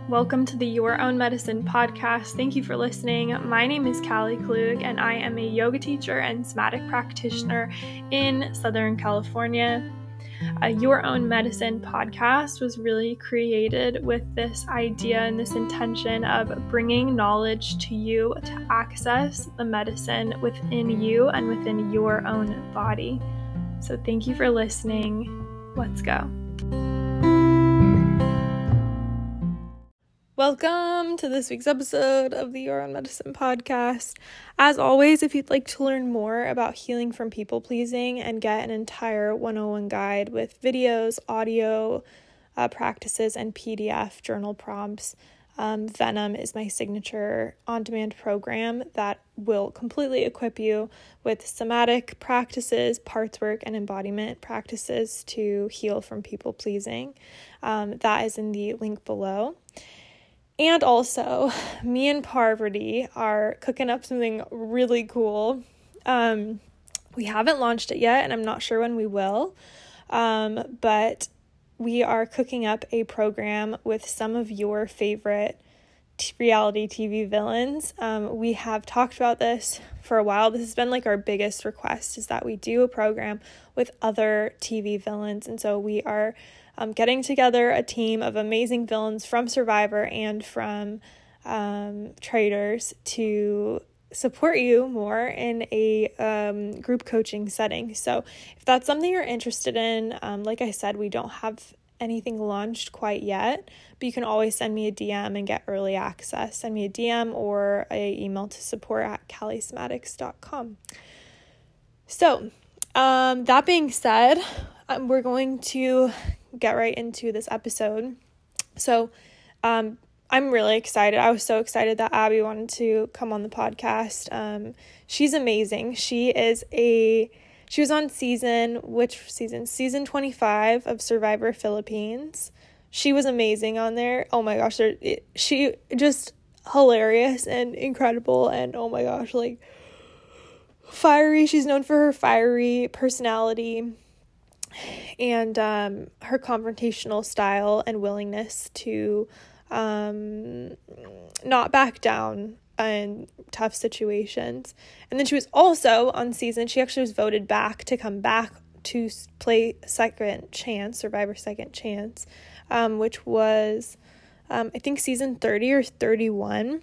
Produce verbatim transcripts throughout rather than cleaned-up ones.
Welcome to the Your Own Medicine podcast. Thank you for listening. My name is Callie Klug, and I am a yoga teacher and somatic practitioner in Southern California. A Your Own Medicine podcast was really created with this idea and this intention of bringing knowledge to you to access the medicine within you and within your own body. So thank you for listening. Let's go. Welcome to this week's episode of the Your Own Medicine podcast. As always, if you'd like to learn more about healing from people pleasing and get an entire one oh one guide with videos, audio uh, practices, and P D F journal prompts, um, Venom is my signature on-demand program that will completely equip you with somatic practices, parts work, and embodiment practices to heal from people pleasing. Um, that is in the link below. And also, me and Parvati are cooking up something really cool. Um, we haven't launched it yet, and I'm not sure when we will. Um, but we are cooking up a program with some of your favorite t- reality T V villains. Um, we have talked about this for a while. This has been like our biggest request, is that we do a program with other T V villains. And so we are Um, getting together a team of amazing villains from Survivor and from um, Traitors to support you more in a um, group coaching setting. So if that's something you're interested in, um, like I said, we don't have anything launched quite yet, but you can always send me a D M and get early access. Send me a D M or a email to support at callie somatics dot com. So um, that being said, um, we're going to get right into this episode. So um I'm really excited. I was so excited that Abby wanted to come on the podcast. Um she's amazing. She is a she was on season which season season twenty-five of Survivor Philippines. She was amazing on there. Oh my gosh, it, she just hilarious and incredible, and oh my gosh, like fiery. She's known for her fiery personality and um, her confrontational style and willingness to um, not back down in tough situations. And then she was also on season, she actually was voted back to come back to play Second Chance, Survivor Second Chance, um, which was, um, I think, season thirty or thirty-one.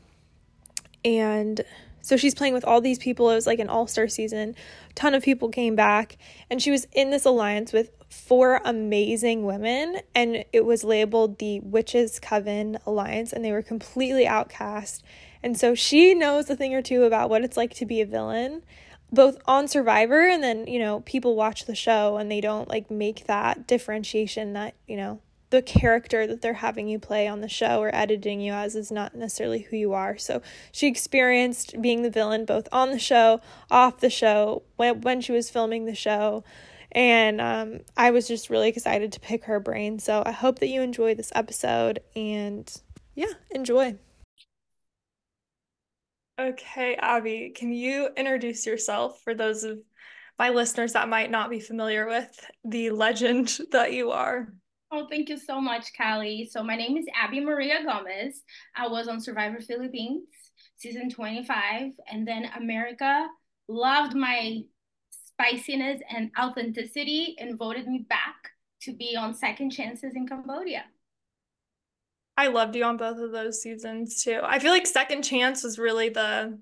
And so she's playing with all these people. It was like an all-star season. A ton of people came back. And she was in this alliance with four amazing women. And it was labeled the Witches Coven Alliance. And they were completely outcast. And so she knows a thing or two about what it's like to be a villain, both on Survivor, and then, you know, people watch the show and they don't like make that differentiation that, you know, the character that they're having you play on the show or editing you as is not necessarily who you are. So she experienced being the villain both on the show, off the show, when, when she was filming the show. And um, I was just really excited to pick her brain. So I hope that you enjoy this episode, and yeah, enjoy. Okay, Abby, can you introduce yourself for those of my listeners that might not be familiar with the legend that you are? Oh, thank you so much, Callie. So my name is Abby Maria Gomez. I was on Survivor Philippines, season twenty-five, and then America loved my spiciness and authenticity and voted me back to be on Second Chances in Cambodia. I loved you on both of those seasons too. I feel like Second Chance was really the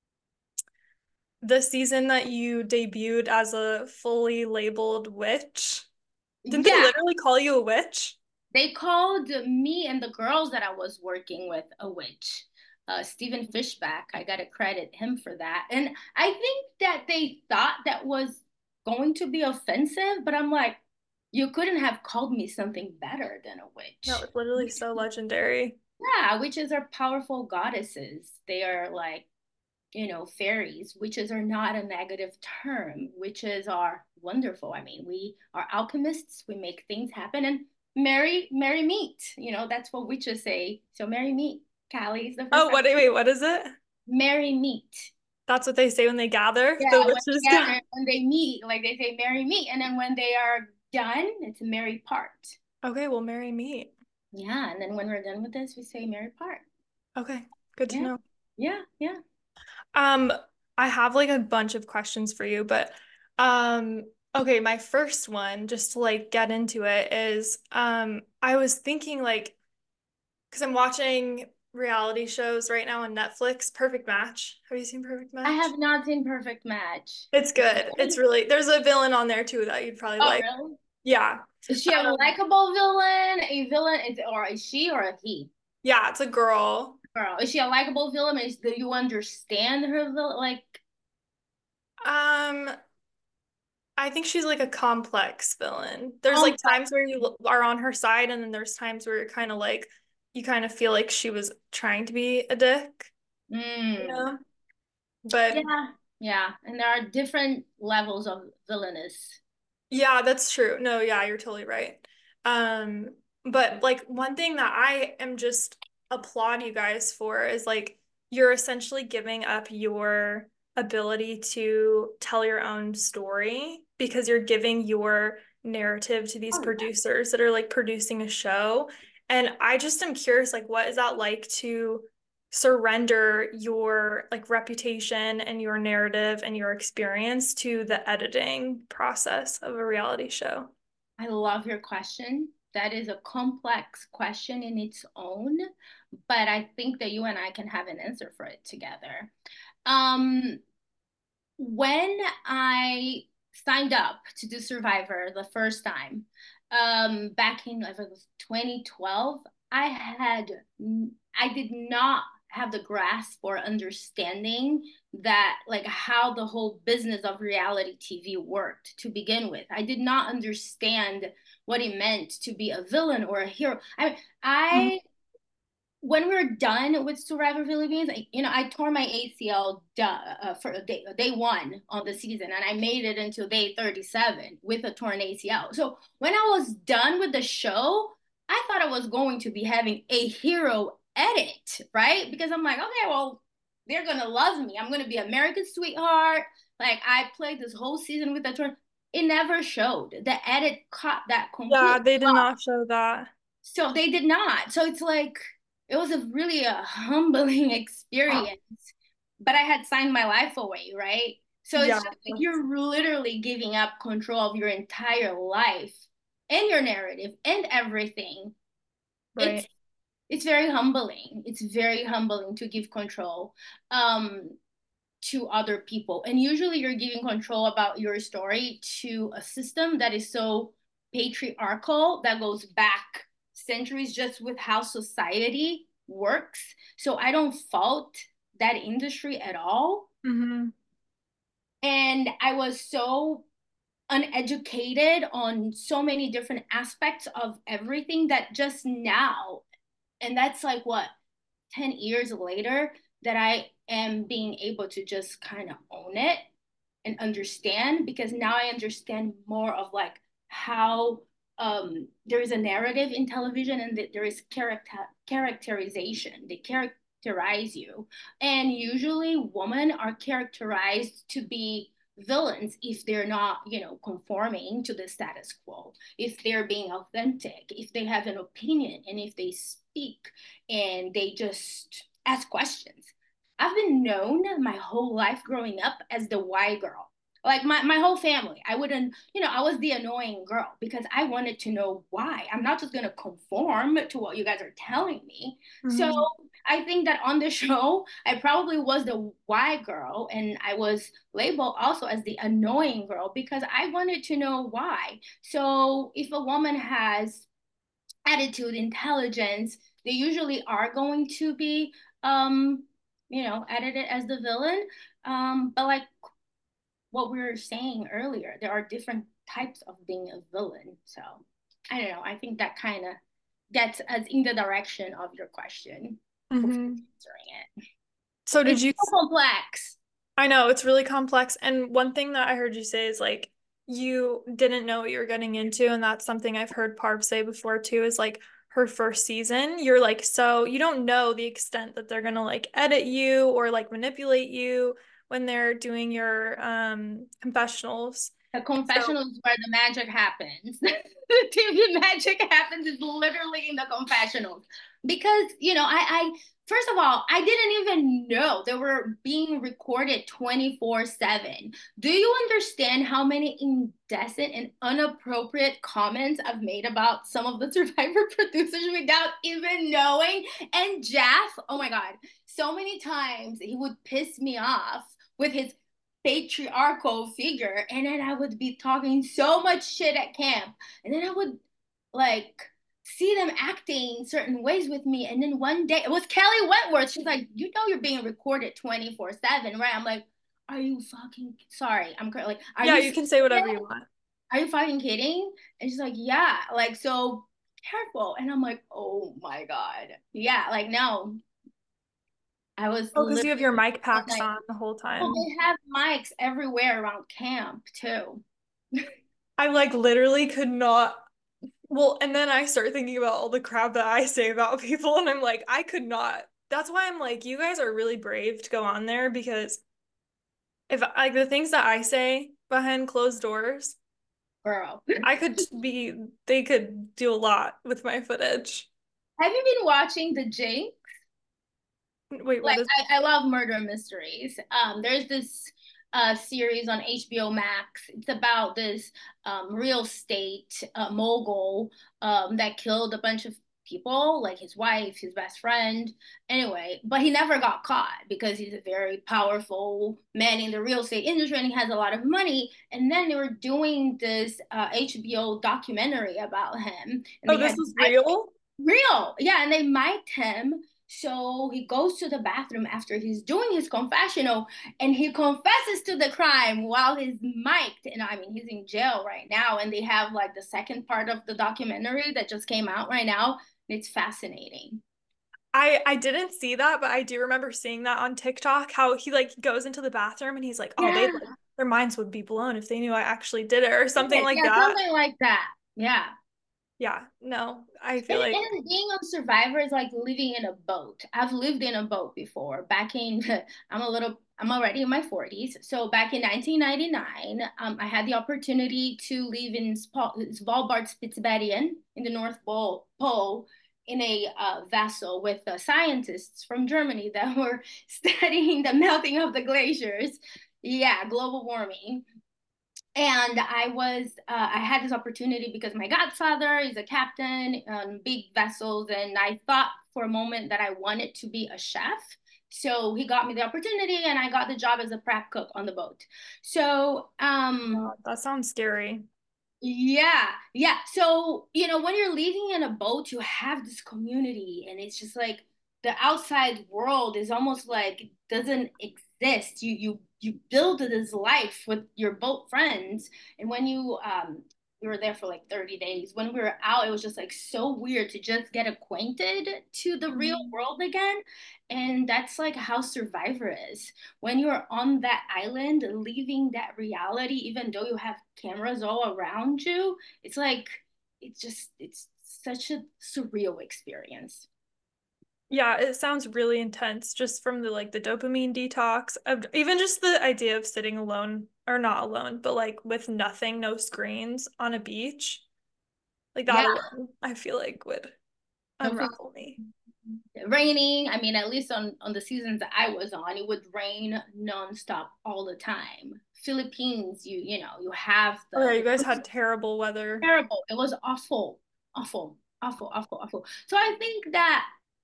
the season that you debuted as a fully labeled witch. Didn't Yeah, they literally call you a witch? they called me and the girls that I was working with a witch. Uh, Stephen Fishback, I got to credit him for that. And I think that they thought that was going to be offensive, but I'm like, you couldn't have called me something better than a That witch. was literally so legendary. Yeah, witches are powerful goddesses. They are like, you know, fairies. Witches are not a negative term. Witches are wonderful. I mean, we are alchemists. We make things happen, and marry, marry meat. You know, that's what witches say. So marry meat. Callie is the first Oh, time. what, wait, what is it? Marry meat. That's what they say when they gather, Yeah, the when witches they gather. gather, when they meet, like they say, marry meat, and then when they are done, it's a marry part. Okay, well, marry me. Yeah, and then when we're done with this, we say Mary Part. Okay, good to Yeah, know. yeah, yeah. Um, I have like a bunch of questions for you, but um, okay, my first one, just to like get into it, is um, I was thinking like, because I'm watching reality shows right now on Netflix, Perfect Match. Have you seen Perfect I Match? have not seen Perfect Match. It's Is it good. It's good? really, there's a villain on there too that you'd probably Oh, like. really? Yeah. Is she a Um, likable villain? A villain is, or is she or a he? yeah, it's a girl. Girl, is she a likable villain? Is do you understand her villain? Like, Um, I think she's like a complex villain. There's like complex. times where you l- are on her side, and then there's times where you're kind of like, you kind of feel like she was trying to be a dick, you Mm. know? But Yeah, yeah. And there are different levels of villainous. yeah, that's true. No, yeah, you're totally right. Um, but like one thing that I am just applaud you guys for is like you're essentially giving up your ability to tell your own story because you're giving your narrative to these Oh, yeah. producers that are like producing a show. And I just am curious, like, what is that like to surrender your like reputation and your narrative and your experience to the editing process of a reality show? I love your question. That is a complex question in its own, but I think that you and I can have an answer for it together. Um, when I signed up to do Survivor the first time, um, back in I think it was twenty twelve, I had I did not have the grasp or understanding that like how the whole business of reality T V worked to begin with. I did not understand what it meant to be a villain or a hero. I Mhm. I when we are done with Survivor Philippines, I, you know, I tore my A C L uh, for day, day one on the season, and I made it until day thirty-seven with a torn A C L. So when I was done with the show, I thought I was going to be having a hero edit, right? Because I'm like, okay, well, they're gonna love me. I'm gonna be America's sweetheart. Like I played this whole season with a torn. It never showed. The edit cut that Yeah, completely. they did not show that. So they did not. So it's like it was a really a humbling experience. But I had signed my life away, right? So it's Yeah, just like you're literally giving up control of your entire life and your narrative and everything. It's right. it's very humbling. It's very humbling to give control um to other people. And usually you're giving control about your story to a system that is so patriarchal that goes back centuries just with how society works. So I don't fault that industry at all. Hmm. And I was so uneducated on so many different aspects of everything that just now, and that's like what, ten years later, that I am being able to just kind of own it and understand, because now I understand more of like how um, there is a narrative in television and that there is character characterization. They characterize you, and usually women are characterized to be villains if they're not, you know, conforming to the status quo, if they're being authentic, if they have an opinion, and if they speak and they just ask questions. I've been known my whole life growing up as the why girl. Like my, my whole family. I wouldn't, you know, I was the annoying girl because I wanted to know why. I'm not just gonna conform to what you guys are telling me. So Hmm. I think that on the show, I probably was the why girl, and I was labeled also as the annoying girl because I wanted to know why. So if a woman has attitude, intelligence, they usually are going to be, um, you know, edited as the villain. Um, but like what we were saying earlier, there are different types of being a villain. So I don't know. I think that kind of gets us in the direction of your question before Hmm. answering it. So did It's you, so complex. I know it's really complex. And one thing that I heard you say is like you didn't know what you were getting into. And that's something I've heard Parv say before too, is like her first season, you're like, so you don't know the extent that they're gonna like edit you or like manipulate you when they're doing your um confessionals. The So confessional is where the magic happens. The magic happens is literally in the confessionals. Because, you know, I, I first of all, I didn't even know they were being recorded twenty-four seven. Do you understand how many indecent and inappropriate comments I've made about some of the Survivor producers without even knowing? And Jeff, oh my God, so many times he would piss me off with his patriarchal figure, and then I would be talking so much shit at camp, and then I would like see them acting certain ways with me, and then one day it was Kelly Wentworth. She's like, "You know, you're being recorded twenty-four seven, right?" I'm like, "Are you fucking sorry?" I'm like, "Are yeah, you you can say serious? whatever you want. Are you fucking kidding?" And she's like, "Yeah, like so careful." And I'm like, "Oh my God, yeah, like no." I was Oh, because you have literally your mic packs like, on the whole well, time. they have mics everywhere around camp too. I like literally could not. Well, and then I start thinking about all the crap that I say about people, and I'm like, I could not. That's why I'm like, you guys are really brave to go on there because if like the things that I say behind closed doors, Girl. I could be, they could do a lot with my footage. Have you been watching The Jinx? Wait, what Like is, I, I love murder mysteries. Um, there's this uh series on H B O Max. It's about this um real estate uh, mogul um that killed a bunch of people, like his wife, his best friend. Anyway, but he never got caught because he's a very powerful man in the real estate industry and he has a lot of money. And then they were doing this uh, H B O documentary about him, and oh, they this had was real? real. Yeah, and they mic'd him. So he goes to the bathroom after he's doing his confessional and he confesses to the crime while he's mic'd. And I mean, he's in jail right now. And they have like the second part of the documentary that just came out right now. And it's fascinating. I I didn't see that, but I do remember seeing that on TikTok, how he like goes into the bathroom and he's like, oh, they Yeah, like their minds would be blown if they knew I actually did it or something like yeah, that. something like that. Yeah. Yeah, no, I And, feel like and being on Survivor is like living in a boat. I've lived in a boat before. Back in, I'm a little, I'm already in my forties. So back in nineteen ninety-nine, um, I had the opportunity to live in Svalbard, Spitsbergen in the North Pole, Pole in a uh, vessel with uh, scientists from Germany that were studying the melting of the glaciers. Yeah, global warming. And I was, uh, I had this opportunity because my godfather is a captain on big vessels, and I thought for a moment that I wanted to be a chef. So he got me the opportunity, and I got the job as a prep cook on the boat. So, um, wow, that sounds scary. yeah, yeah. So, you know, when you're living in a boat, you have this community, and it's just like the outside world is almost like doesn't exist. You you you build this life with your boat friends, and when you um we were there for like thirty days. When we were out, it was just like so weird to just get acquainted to the real Mhm. world again. And that's like how Survivor is when you're on that island leaving that reality, even though you have cameras all around you, it's like it's just it's such a surreal experience. Yeah, it sounds really intense just from the like the dopamine detox of even just the idea of sitting alone or not alone, but like with nothing, no screens on a beach. Like Yeah, that alone, I feel like would no food, unravel me. raining. I mean, at least on on the seasons that I was on, it would rain nonstop all the time. Philippines, you you know, you have Oh yeah, the you guys it was had terrible weather. terrible. It was awful, awful, awful, awful, awful. So I think that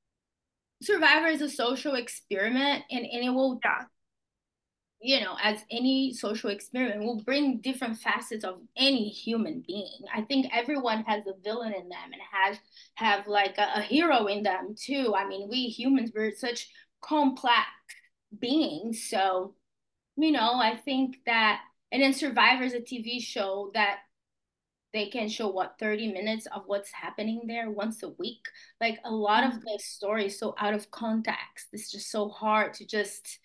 Survivor is a social experiment, and, and it will, Yeah. you know, as any social experiment, will bring different facets of any human being. I think everyone has a villain in them and has have like a, a hero in them too. I mean, we humans, we're such complex beings. So, you know, I think that, and then Survivor is a T V show that they can show what thirty minutes of what's happening there once a week. Like a lot of the story is so out of context. It's just so hard to just,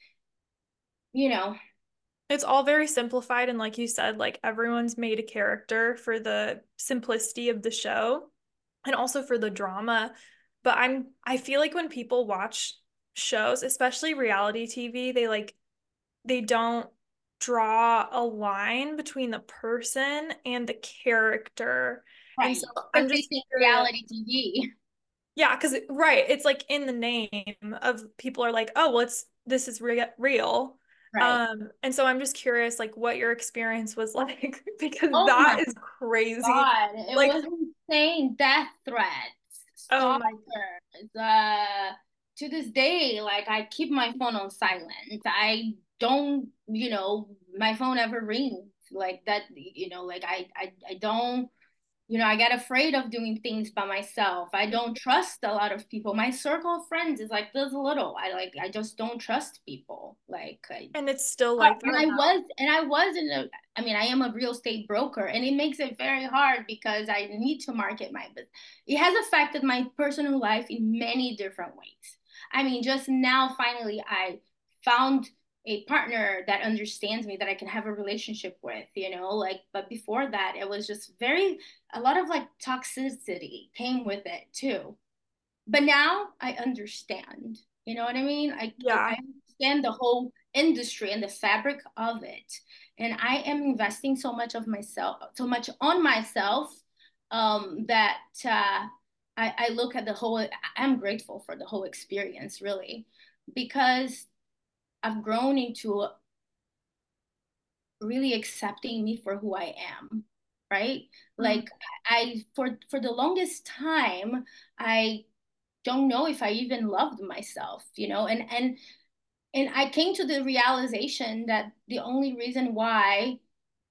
you know, It's all very simplified and like you said, like everyone's made a character for the simplicity of the show and also for the drama. But I'm I feel like when people watch shows, especially reality T V, they like they don't draw a line between the person and the character. And so Right. I'm Because they just think curious. reality T V. Yeah, because right, it's like in the name of people are like, oh, well, it's this is re real. Right. Um, and so I'm just curious, like, what your experience was like, because Oh my that is crazy. God. It Like, was insane. Death threats, oh my, stalkers. Uh, to this day, like I keep my phone on silent. I don't, you know, my phone ever rings like that, you know, like I, I, I don't you know, I get afraid of doing things by myself. I don't trust a lot of people. My circle of friends is like this little. I like I just don't trust people. Like I, and it's still uh, like and that I now. was and I was in a I mean, I am a real estate broker and it makes it very hard because I need to market my business. It has affected my personal life in many different ways. I mean, just now finally I found a partner that understands me that I can have a relationship with, you know, like but before that it was just very a lot of like toxicity came with it too. But now I understand. You know what I mean? I, I, I Yeah. understand the whole industry and the fabric of it. And I am investing so much of myself, so much on myself, um, that uh, I, I look at the whole, I'm grateful for the whole experience, really, because I've grown into really accepting me for who I am, right? Mhm. Like I for for the longest time, I don't know if I even loved myself, you know, and and and I came to the realization that the only reason why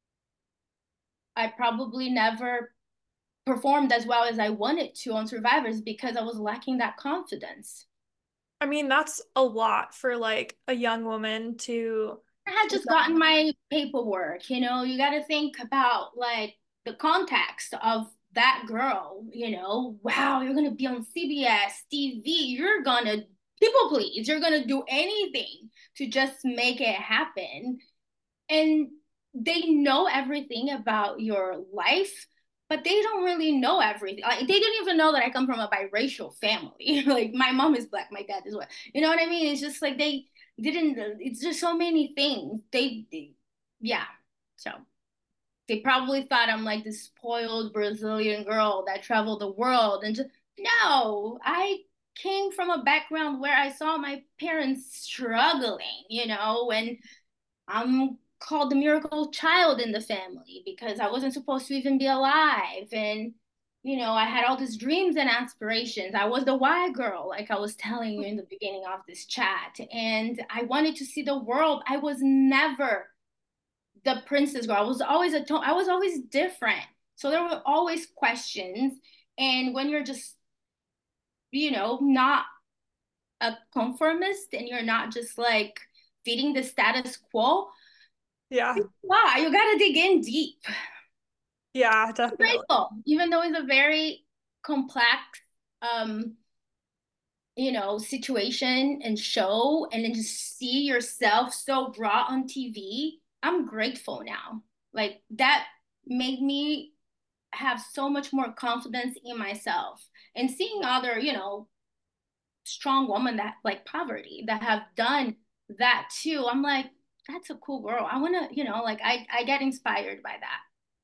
I probably never performed as well as I wanted to on Survivor is because I was lacking that confidence. I mean, that's a lot for like a young woman to I had to just gotten my paperwork, you know, you got to think about like the context of that girl, you know, wow, you're going to be on C B S T V, you're going to people please, you're going to do anything to just make it happen. And they know everything about your life, but they don't really know everything. Like they didn't even know that I come from a biracial family. Like my mom is black, my dad is white. You know what I mean? It's just like they didn't. It's just so many things. They, they yeah. So they probably thought I'm like this spoiled Brazilian girl that traveled the world, and just no. I came from a background where I saw my parents struggling. You know, and I'm called the miracle child in the family because I wasn't supposed to even be alive. And, you know, I had all these dreams and aspirations. I was the Y girl, like I was telling you in the beginning of this chat. And I wanted to see the world. I was never the princess girl. I was always a tone, I was always different. So there were always questions. And when you're just, you know, not a conformist and you're not just like feeding the status quo, yeah. wow, you gotta dig in deep. Yeah, definitely. Grateful, even though it's a very complex, um, you know, situation and show, and then just see yourself so raw on T V. I'm grateful now. Like that made me have so much more confidence in myself and seeing other, you know, strong women that like poverty that have done that too. I'm like, that's a cool girl. I want to, you know, like I I get inspired by that.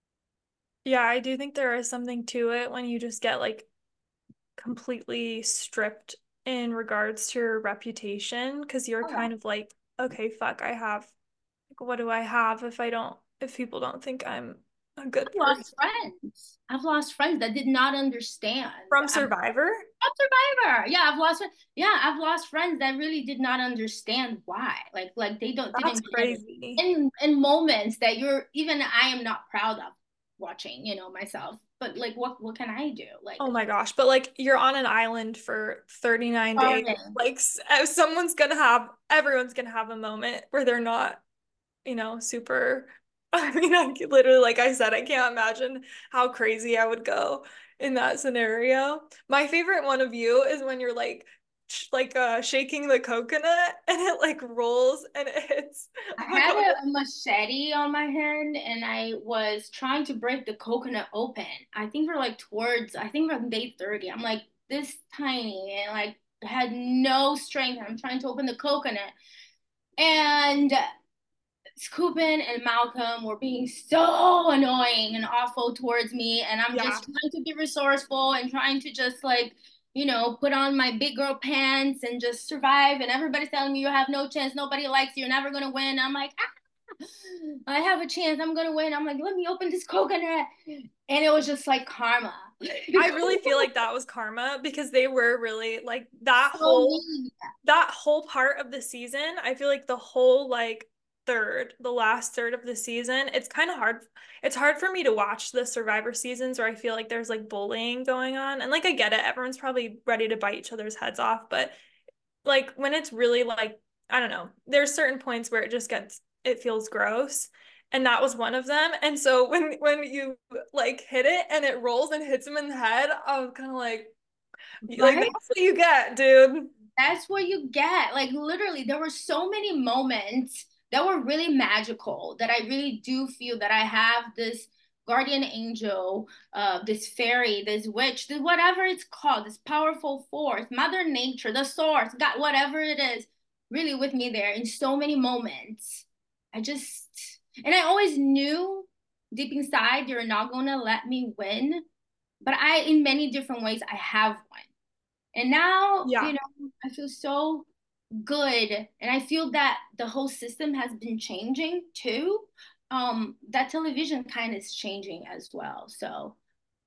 Yeah, I do think there is something to it when you just get like completely stripped in regards to your reputation because you're Oh yeah. kind of like, okay, fuck, I have, like, what do I have if I don't, if people don't think I'm a good I've lost person? friends. I've lost friends that did not understand. From I've Survivor? lost Survivor. Yeah, I've lost. Yeah, I've lost friends that really did not understand why. Like, like they don't That's didn't get it. crazy. In in moments that you're even I am not proud of watching. You know myself. But like, what what can I do? Like, Oh my gosh, but like you're on an island for thirty-nine days. starving. Like s- uh, someone's gonna have, everyone's gonna have a moment where they're not, you know, super. I mean, I could literally, like I said, I can't imagine how crazy I would go in that scenario. My favorite one of you is when you're like, sh like uh shaking the coconut and it like rolls and it hits I the had coconut. a, a machete on my hand and I was trying to break the coconut open. I think we're like towards, I think we're on day thirty. I'm like this tiny and like had no strength. I'm trying to open the coconut. And Scoopin and Malcolm were being so annoying and awful towards me. And I'm Yeah. just trying to be resourceful and trying to just like, you know, put on my big girl pants and just survive. And everybody's telling me you have no chance. Nobody likes you. You're never going to win. I'm like, ah, I have a chance. I'm going to win. I'm like, let me open this coconut. And it was just like karma. I really feel like that was karma because they were really like that So whole mean. that whole part of the season. I feel like the whole like third, the last third of the season, it's kind of hard. It's hard for me to watch the Survivor seasons where I feel like there's like bullying going on. And like I get it, everyone's probably ready to bite each other's heads off, but like when it's really like I don't know, there's certain points where it just gets it feels gross. And that was one of them. And so when when you like hit it and it rolls and hits him in the head, I was kind of like like Right? that's what you get, dude. That's what you get. Like literally, there were so many moments that were really magical that I really do feel that I have this guardian angel, uh, this fairy, this witch, this whatever it's called, this powerful force, Mother Nature, the source, God, whatever it is, really with me there in so many moments. I just, and I always knew deep inside you're not gonna let me win, but I, in many different ways, I have won. And now, you Yeah. know, I feel so good. And I feel that the whole system has been changing too. Um, that television kind of is changing as well. So,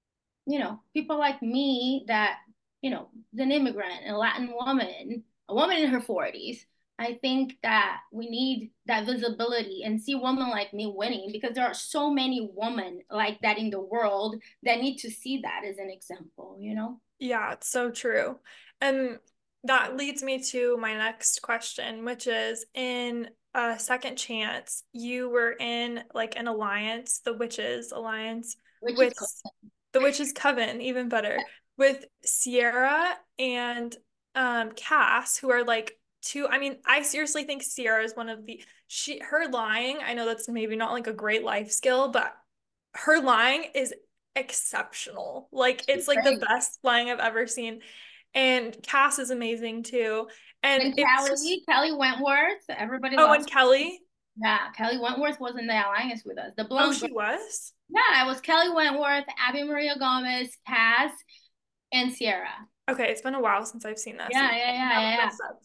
you know, people like me that, you know, an immigrant, a Latin woman, a woman in her forties, I think that we need that visibility and see women like me winning because there are so many women like that in the world that need to see that as an example, you know? Yeah, it's so true. And that leads me to my next question, which is in a second chance, you were in like an alliance, the Witches Alliance, Which is with the Witches Coven, even better, with Sierra and um Cass, who are like two. I mean, I seriously think Sierra is one of the she her lying. I know that's maybe not like a great life skill, but her lying is exceptional. Like it's like the great. best lying I've ever seen. And Cass is amazing too. And And it's just Kelly, Kelly Wentworth, everybody oh, loves and her. Kelly. Yeah, Kelly Wentworth was in the alliance with us. The Oh, blonde girl. she was? Yeah, it was Kelly Wentworth, Abby Maria Gomez, Cass, and Sierra. Okay, it's been a while since I've seen that Yeah, season. yeah, That was yeah, messed up.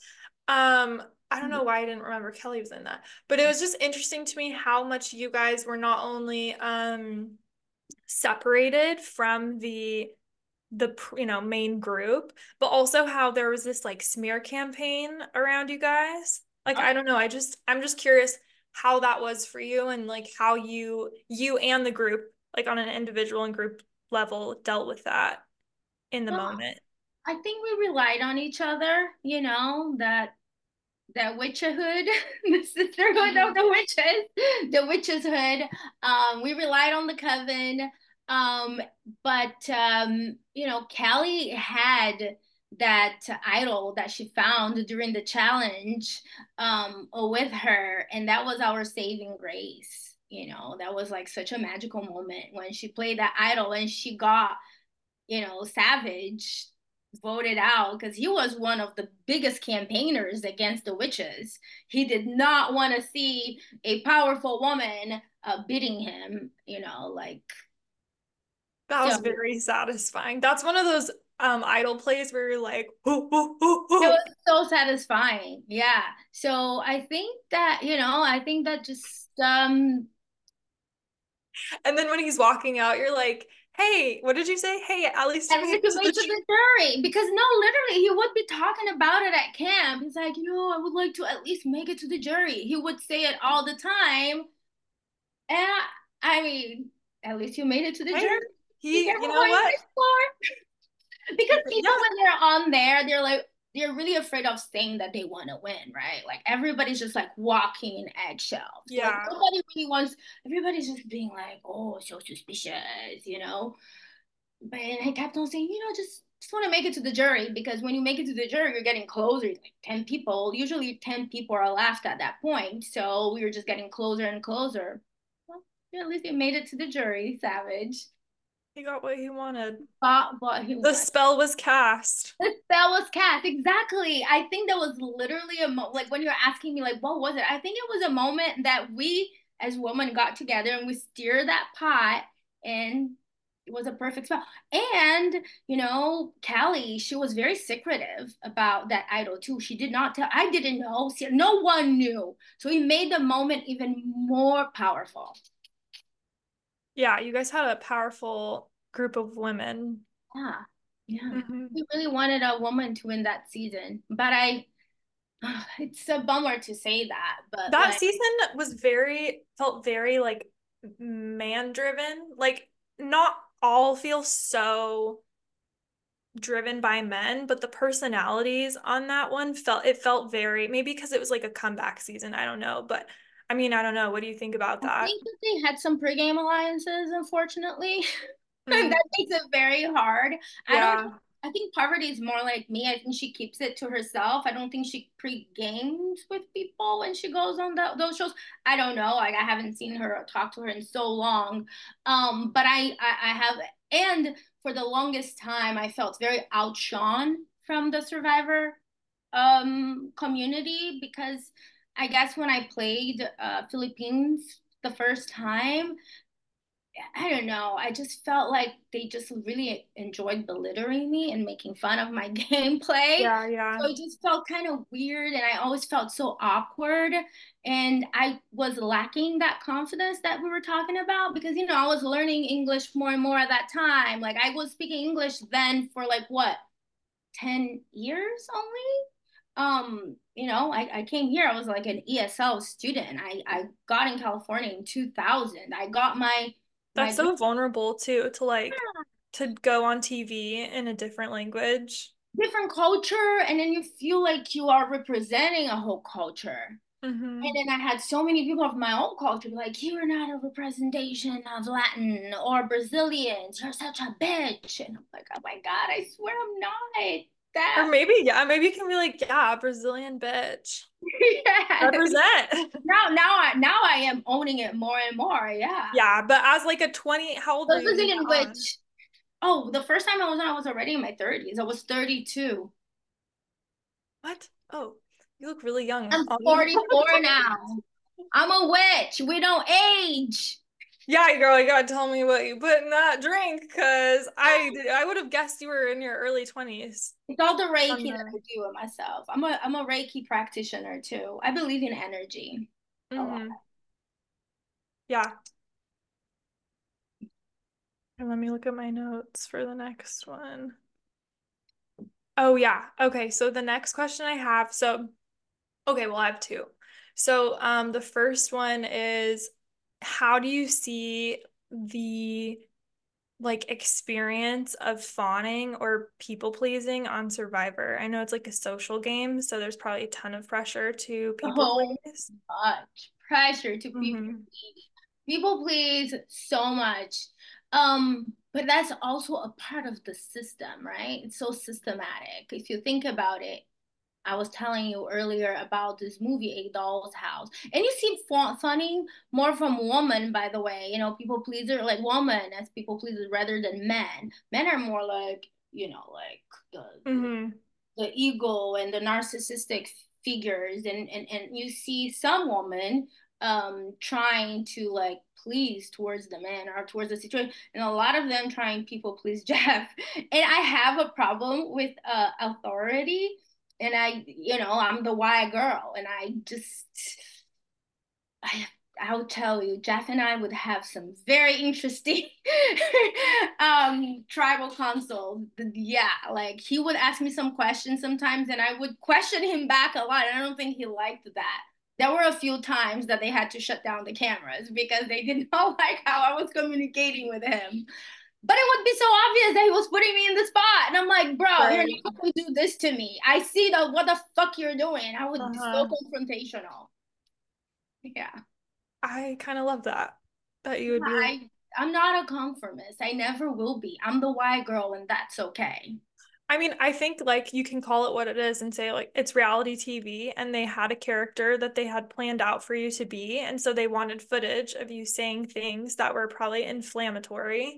Um, I don't yeah. know why I didn't remember Kelly was in that, but it was just interesting to me how much you guys were not only um separated from the the you know main group, but also how there was this like smear campaign around you guys. Like Oh, I don't know, I just I'm just curious how that was for you and like how you you and the group like on an individual and group level dealt with that in the well, moment. I think we relied on each other, you know, that the witchhood, the sisterhood of the witches, the witches hood. Um, we relied on the coven. Um, but um, you know, Kelly had that idol that she found during the challenge um with her, and that was our saving grace. You know, that was like such a magical moment when she played that idol and she got you know, Savage voted out because he was one of the biggest campaigners against the witches. He did not want to see a powerful woman uh, bidding him, you know, like, That so was very satisfying. That's one of those um idol plays where you're like, "Hoo, hoo, hoo, it hoo." was so satisfying. Yeah. So I think that, you know, I think that just, um, And then when he's walking out, you're like, hey, what did you say? Hey, at least you at made least it it to made the to tree. the jury because no, literally, he would be talking about it at camp. He's like, you know, I would like to at least make it to the jury. He would say it all the time. And I, I mean, at least you made it to the Hey, jury. Be he, you careful know what you what? wish for. Because people, Yeah, when they're on there, they're like, they're really afraid of saying that they want to win, right? Like everybody's just like walking in eggshells. Like yeah. nobody really wants, everybody's just being like, oh, so suspicious, you know? But and I kept on saying, you know, just just want to make it to the jury because when you make it to the jury, you're getting closer. Like ten people, usually ten people are left at that point. So we were just getting closer and closer. Well, yeah, at least you made it to the jury, Savage. He got what he wanted. Got what he The wanted. spell was cast. The spell was cast. Exactly. I think that was literally a mo like when you're asking me like what was it? I think it was a moment that we as women got together and we stirred that pot and it was a perfect spell. And you know, Callie, she was very secretive about that idol too. She did not tell. I didn't know. See, no one knew. So he made the moment even more powerful. Yeah, you guys had a powerful group of women. Yeah. Yeah. Hmm. We really wanted a woman to win that season, but I it's a bummer to say that, but That like, season was very, felt very like man driven. Like, not all feel so driven by men, but the personalities on that one felt, it felt very, maybe because it was like a comeback season. I don't know. But I mean, I don't know. What do you think about I that? think that they had some pregame alliances, unfortunately. Mm, That makes it very hard. I don't yeah. I think Parvati is more like me. I think she keeps it to herself. I don't think she pre-games with people when she goes on the, those shows. I don't know. Like I haven't seen her or talked to her in so long. Um, but I, I I have, and for the longest time I felt very outshone from the Survivor um community because I guess when I played uh Philippines the first time, I don't know. I just felt like they just really enjoyed belittling me and making fun of my gameplay. Yeah, yeah. So it just felt kind of weird, and I always felt so awkward. And I was lacking that confidence that we were talking about because, you know, I was learning English more and more at that time. Like I was speaking English then for like what, ten years only? Um, you know, I, I came here, I was like an E S L student. I, I got in California in two thousand. I got my That's my so vulnerable too, to like to go on T V in a different language. different culture, and then you feel like you are representing a whole culture. And Hmm. then I had so many people of my own culture be like, "You're not a representation of Latin or Brazilians. You're such a bitch." And I'm like, "Oh my God, I swear I'm not." Or That, maybe, yeah, maybe you can be like, yeah, Brazilian bitch. yeah. Represent. Now, now I now I am owning it more and more. Yeah. Yeah, but as like a twenty, how old were This you was when you in got on? which, oh, the first time I was on, I was already in my thirties. I was thirty-two. What? Oh, you look really young I'm on forty-four now. I'm a witch. We don't age. Yeah, girl, you gotta tell me what you put in that drink, because I did, I would have guessed you were in your early twenties. It's all the On Reiki that the I do it myself. I'm a I'm a Reiki practitioner too. I believe in energy a lot. hmm Yeah. And let me look at my notes for the next one. Oh yeah. Okay, so the next question I have, so okay, well I have two. So um the first one is, how do you see the like experience of fawning or people pleasing on Survivor? I know it's like a social game, so there's probably a ton of pressure to people So please. much pressure to people Hmm. please. People please so much. Um, but that's also a part of the system, right? It's so systematic. If you think about it, I was telling you earlier about this movie, A Doll's House. And you see fu- funny more from women, by the way. You know, people pleaser, like women as people pleasers rather than men. Men are more like, you know, like the, the, Hmm. the ego and the narcissistic figures. And, and, and you see some women um, trying to like please towards the men or towards the situation. And a lot of them trying people please Jeff. And I have a problem with uh, authority, and I, you know, I'm the Y girl, and I just, I, I'll tell you, Jeff and I would have some very interesting um, tribal councils. Yeah, like he would ask me some questions sometimes, and I would question him back a lot. And I don't think he liked that. There were a few times that they had to shut down the cameras because they did not like how I was communicating with him. But it would be so obvious that he was putting me in the spot. And I'm like, bro, you're Right. not going to do this to me. I see the what the fuck you're doing. I would be so Uh-huh. confrontational. Yeah. I kind of love that. That you would be like, I I'm not a conformist. I never will be. I'm the white girl and that's okay. I mean, I think like you can call it what it is and say like it's reality T V and they had a character that they had planned out for you to be. And so they wanted footage of you saying things that were probably inflammatory.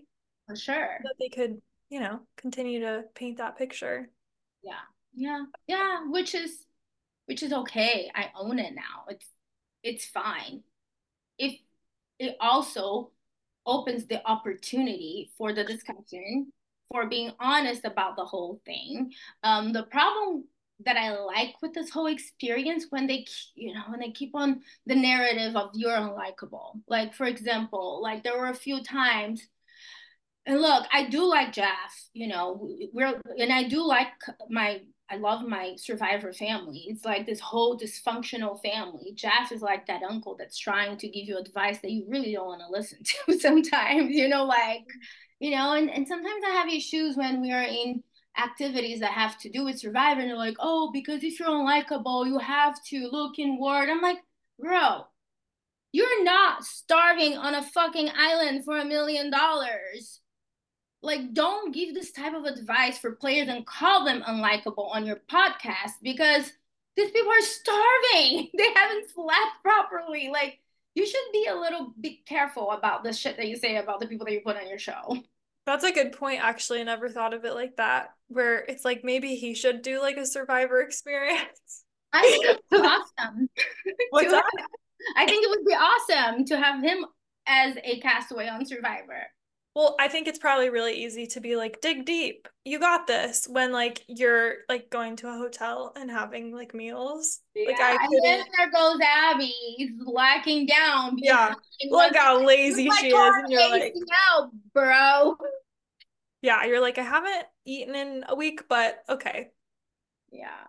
For sure. that they could, you know, continue to paint that picture. Yeah. Yeah. Yeah. Which is which is okay. I own it now. It's it's fine. If it also opens the opportunity for the discussion, for being honest about the whole thing. Um, the problem that I like with this whole experience when they, you know, when they keep on the narrative of you're unlikable. Like, for example, like there were a few times, and look, I do like Jeff, you know, we're, and I do like my, I love my survivor family. It's like this whole dysfunctional family. Jeff is like that uncle that's trying to give you advice that you really don't want to listen to sometimes, you know, like, you know, and, and sometimes I have issues when we are in activities that have to do with survivor and they're like, oh, because if you're unlikable, you have to look inward. I'm like, bro, you're not starving on a fucking island for a million dollars. Like, don't give this type of advice for players and call them unlikable on your podcast because these people are starving. They haven't slept properly. Like, you should be a little bit careful about the shit that you say about the people that you put on your show. That's a good point, actually. I never thought of it like that, where it's like maybe he should do like a survivor experience. I think it would be awesome to What's have, that? I think it would be awesome to have him as a castaway on Survivor. Well, I think it's probably really easy to be like, dig deep. You got this when like you're like going to a hotel and having like meals. Like Yeah, I and then couldn't, there goes Abby lacking down yeah. behind one. Look how You lazy like she is. And you're torn like, A C L, bro. yeah, you're like, I haven't eaten in a week, but okay. Yeah.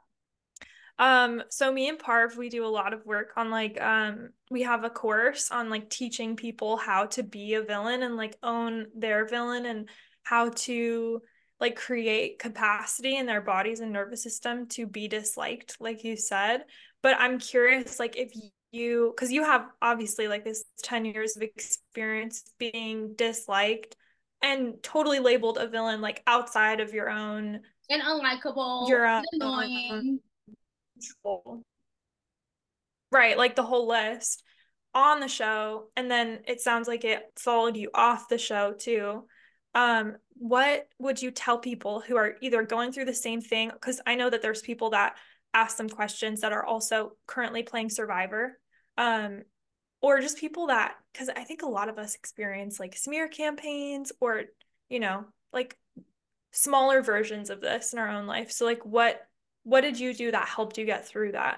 Um, so me and Parv, we do a lot of work on like um we have a course on like teaching people how to be a villain and like own their villain and how to like create capacity in their bodies and nervous system to be disliked, like you said. But I'm curious, like if you, because you have obviously like this ten years of experience being disliked and totally labeled a villain like outside of your own And unlikable, your and own annoying. control. Right, like the whole list on the show, and then it sounds like it followed you off the show too. Um, what would you tell people who are either going through the same thing? Because I know that there's people that ask them questions that are also currently playing Survivor, um, or just people that, because I think a lot of us experience like smear campaigns or, you know, like smaller versions of this in our own life. So like what what did you do that helped you get through that?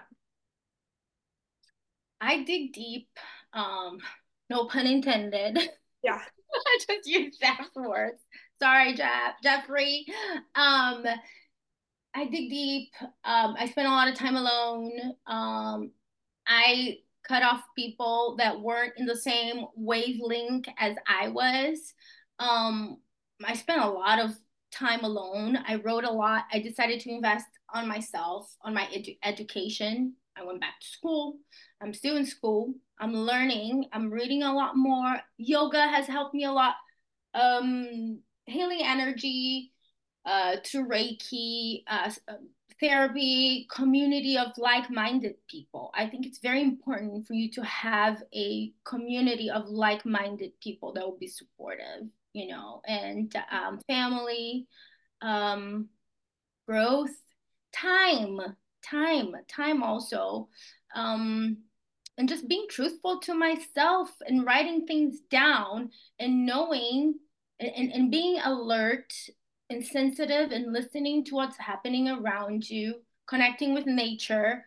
I dig deep. Um, no pun intended. Yeah. I just used Jeff's words. Sorry, Jeff, Jeffrey. Um, I dig deep. Um, I spent a lot of time alone. Um, I cut off people that weren't in the same wavelength as I was. Um, I spent a lot of time alone. I wrote a lot. I decided to invest on myself, on my edu education. I went back to school. I'm still in school. I'm learning. I'm reading a lot more. Yoga has helped me a lot. Um, healing energy, uh, to Reiki, uh, therapy, community of like-minded people. I think it's very important for you to have a community of like-minded people that will be supportive, you know, and um, family, um, growth, time, time, time also. Um, and just being truthful to myself and writing things down and knowing and, and being alert and sensitive and listening to what's happening around you, connecting with nature,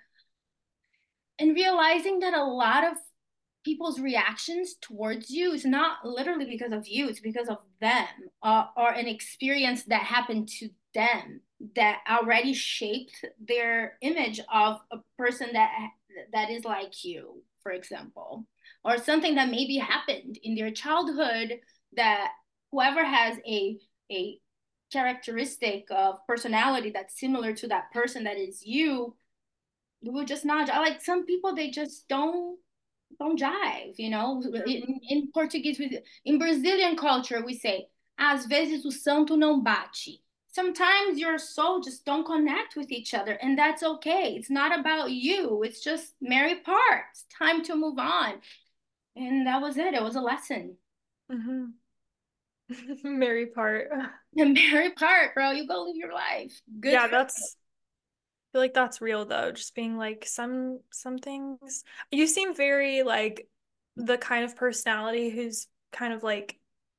and realizing that a lot of people's reactions towards you is not literally because of you, it's because of them, uh, or an experience that happened to them that already shaped their image of a person that that is like you, for example, or something that maybe happened in their childhood that whoever has a a characteristic of personality that's similar to that person that is you, you will just not like some people they just don't don't jive, you know. In, in Portuguese, in Brazilian culture, we say, às vezes o santo não bate. Sometimes your soul just don't connect with each other, and that's okay. It's not about you. It's just Mary Parts. Time to move on. And that was it. It was a lesson. Mm-hmm. Mary part. The Mary part, bro. You go live your life. Good Yeah, for that's I feel like that's real though. Just being like some some things. You seem very like the kind of personality who's kind of like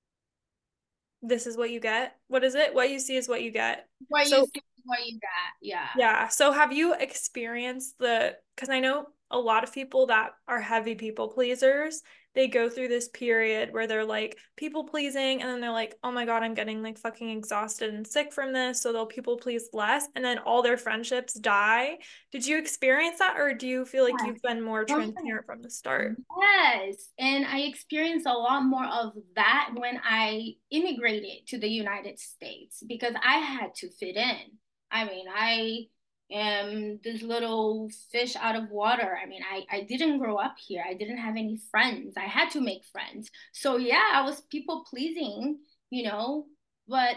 this is what you get. What is it? What you see is what you get. what you So see, what you got. Yeah. yeah. So have you experienced the, because I know a lot of people that are heavy people pleasers, they go through this period where they're like people pleasing and then they're like, oh my God, I'm getting like fucking exhausted and sick from this. So they'll people please less and then all their friendships die. Did you experience that or do you feel like Yes. you've been more Oh, transparent from the start? yes. And I experienced a lot more of that when I immigrated to the United States because I had to fit in. I mean, I am this little fish out of water. I mean, I, I didn't grow up here. I didn't have any friends. I had to make friends. So yeah, I was people pleasing, you know, but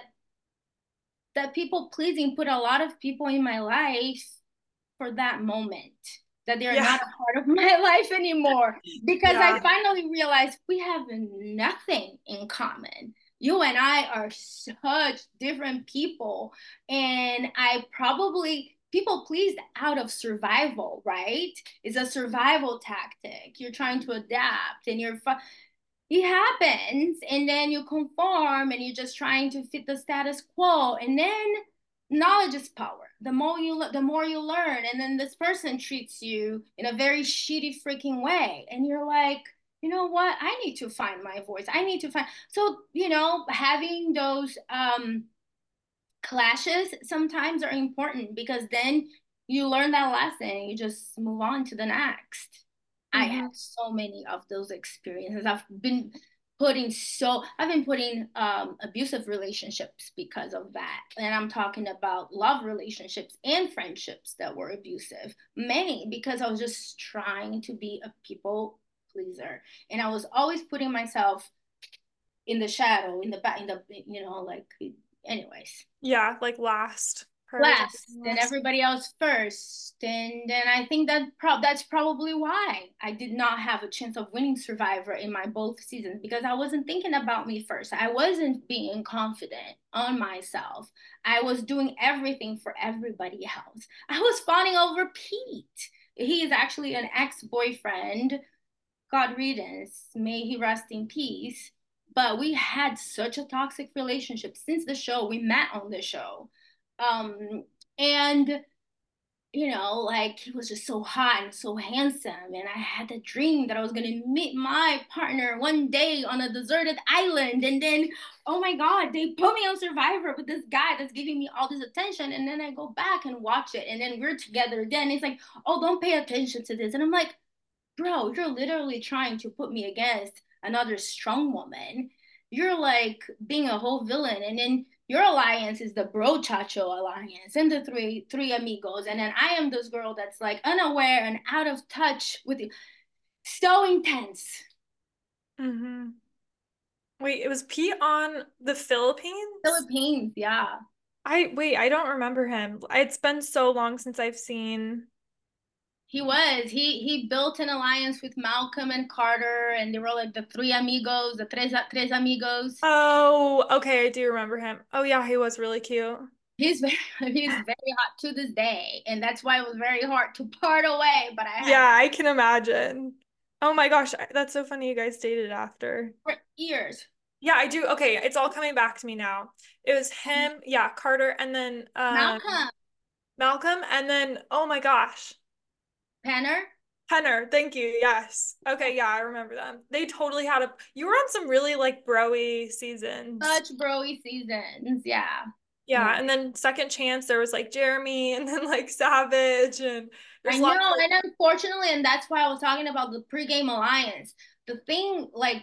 that people pleasing put a lot of people in my life for that moment that they're Yeah. not a part of my life anymore because I Yeah. finally realized we have nothing in common. You and I are such different people, and I probably people pleased out of survival, right? It's a survival tactic. You're trying to adapt and you're it happens and then you conform and you're just trying to fit the status quo and then knowledge is power. The more you the more you learn and then this person treats you in a very shitty freaking way and you're like, you know what, I need to find my voice. I need to find so you know having those um clashes sometimes are important because then you learn that lesson and you just move on to the next. I had Hmm. so many of those experiences. I've been putting so I've been putting um, abusive relationships because of that. And I'm talking about love relationships and friendships that were abusive. Many because I was just trying to be a people pleaser. And I was always putting myself in the shadow, in the back, in the, you know, like, anyways, Yeah, like last. Prioritizing last, then last. everybody else first. And then I think that pro- that's probably why I did not have a chance of winning Survivor in my both seasons because I wasn't thinking about me first. I wasn't being confident on myself. I was doing everything for everybody else. I was fawning over Pete. He is actually an ex-boyfriend. God riddance, may he rest in peace. But we had such a toxic relationship since the show. We met on the show. Um, and you know, like he was just so hot and so handsome. And I had the dream that I was gonna meet my partner one day on a deserted island. And then, oh my God, they put me on Survivor with this guy that's giving me all this attention. And then I go back and watch it, and then we're together again. It's like, oh, don't pay attention to this. And I'm like, bro, you're literally trying to put me against another strong woman. You're like being a whole villain, and then your alliance is the bro chacho alliance and the three three amigos, and then I am this girl that's like unaware and out of touch with you. So intense. Hmm. Wait, it was Pete on the Philippines? Philippines, yeah. I wait, I don't remember him. It's been so long since I've seen. He was. He he built an alliance with Malcolm and Carter, and they were like the three amigos, the tres, tres amigos. Oh, okay, I do remember him. Oh yeah, he was really cute. He's very he's very hot to this day, and that's why it was very hard to part away. But I had Yeah, I can imagine. Oh my gosh, that's so funny you guys dated after. for years. Yeah, I do. Okay, it's all coming back to me now. It was him, yeah, Carter, and then um Malcolm Malcolm, and then oh my gosh, Penner, Henner. Thank you. Yes. Okay, yeah, I remember them. They totally had a. You were on some really like broy seasons. such broy seasons. Yeah, yeah. Yeah, and then Second Chance, there was like Jeremy, and then like Savage, and I there's know, lots like and unfortunately, and that's why I was talking about the pregame alliance. The thing, like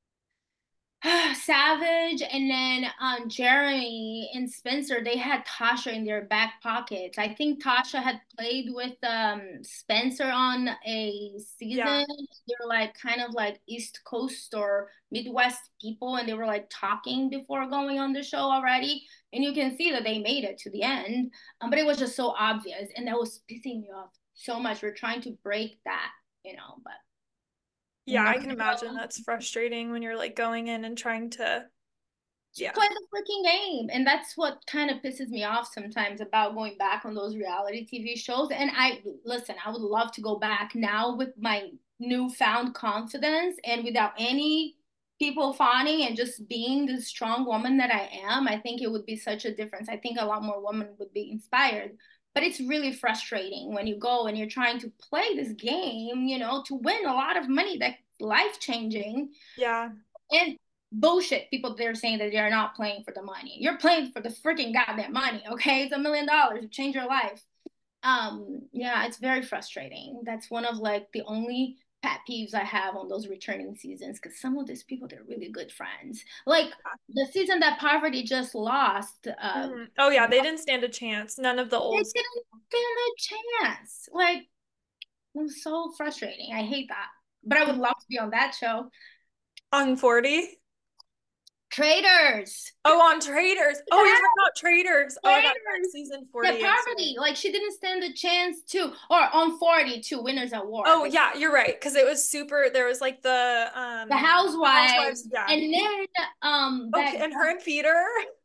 Savage and then um, Jeremy and Spencer, they had Tasha in their back pockets. I think Tasha had played with um, Spencer on a yeah, season. They were like kind of like East Coast or Midwest people, and they were like talking before going on the show already. And you can see that they made it to the end. Um, but it was just so obvious, and that was pissing me off so much. We're trying to break that, you know, but yeah, no. I can imagine that's frustrating when you're like going in and trying to Just Yeah. play the freaking game. And that's what kind of pisses me off sometimes about going back on those reality T V shows. And I listen, I would love to go back now with my newfound confidence and without any people fawning and just being the strong woman that I am. I think it would be such a difference. I think a lot more women would be inspired. But it's really frustrating when you go and you're trying to play this game, you know, to win a lot of money that's life changing Yeah. and bullshit people they're saying that they're not playing for the money. You're playing for the freaking goddamn money, okay? It's a million dollars to change your life. Um, yeah, it's very frustrating. That's one of like the only pet peeves I have on those returning seasons because some of these people they're really good friends. Like the season that Poverty just lost, uh, Mhm. Oh yeah, they didn't stand a chance. None of the they old didn't stand a chance. Like it was so frustrating. I hate that. But I would love to be on that show. on forty. Traitors. Oh, on Traders. Oh, you're talking about Traders. Oh, I thought you meant Traitors. season The forty-eight. Poverty, like she didn't stand a chance to, or on forty to Winners at War. Oh yeah, you're right. Because it was super. There was like the The um the Housewives, housewives. Yeah. and then um that Okay, and her and Peter.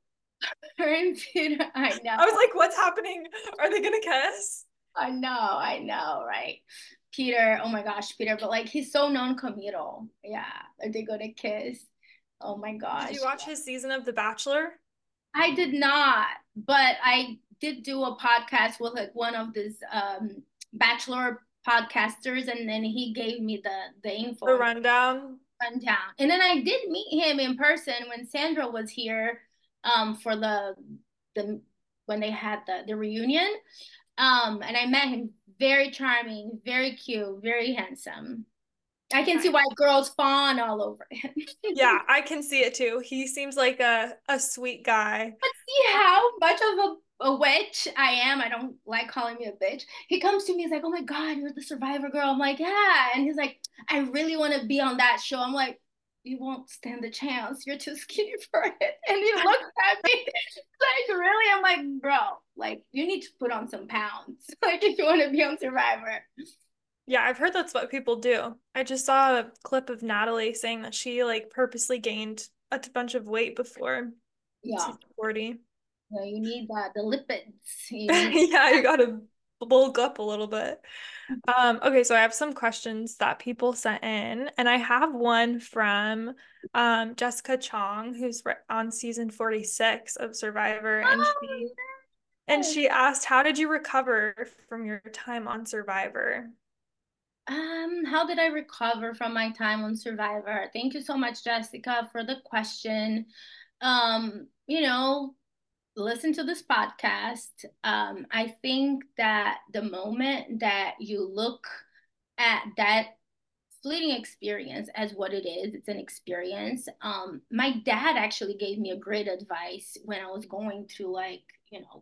her and Peter. I I was know, like, what's happening? Are they gonna kiss? I know, I know, right? Peter, oh my gosh, Peter, but like he's so non-committal. Yeah, are they gonna kiss? Oh my Did you gosh. watch his season of The Bachelor? I did not, but I did do a podcast with like one of these um bachelor podcasters, and then he gave me the the The info rundown. rundown. And then I did meet him in person when Sandra was here um for the the when they had the the reunion. Um and I met him, very charming, very cute, very handsome. I can see Nice. why girls fawn all over him. Yeah, I can see it too. He seems like a a sweet guy. See how much of a a witch I am. I don't like calling me a bitch. He comes to me, he's like, "Oh my God, you're the survivor girl." I'm like, "Yeah." And he's like, "I really want to be on that show." I'm like, "You won't stand a chance. You're too skinny for it." And he looks at me like, "Really?" I'm like, "Bro, like, you need to put on some pounds, like, if you want to be on Survivor." Yeah, I've heard that's what people do. I just saw a clip of Natalie saying that she like purposely gained a bunch of weight before Yeah. season forty. You know, you need that, the lipids. You need Yeah, you gotta bulk up a little bit. Um, okay, so I have some questions that people sent in, and I have one from um Jessica Chong, who's re- on season forty-six of Survivor, and she and Oh, she asked, "How did you recover from your time on Survivor?" Um, how did I recover from my time on Survivor? Thank you so much, Jessica, for the question. Um, you know, listen to this podcast. Um, I think that the moment that you look at that fleeting experience as what it is, it's an experience. Um, my dad actually gave me a great advice when I was going through like, you know,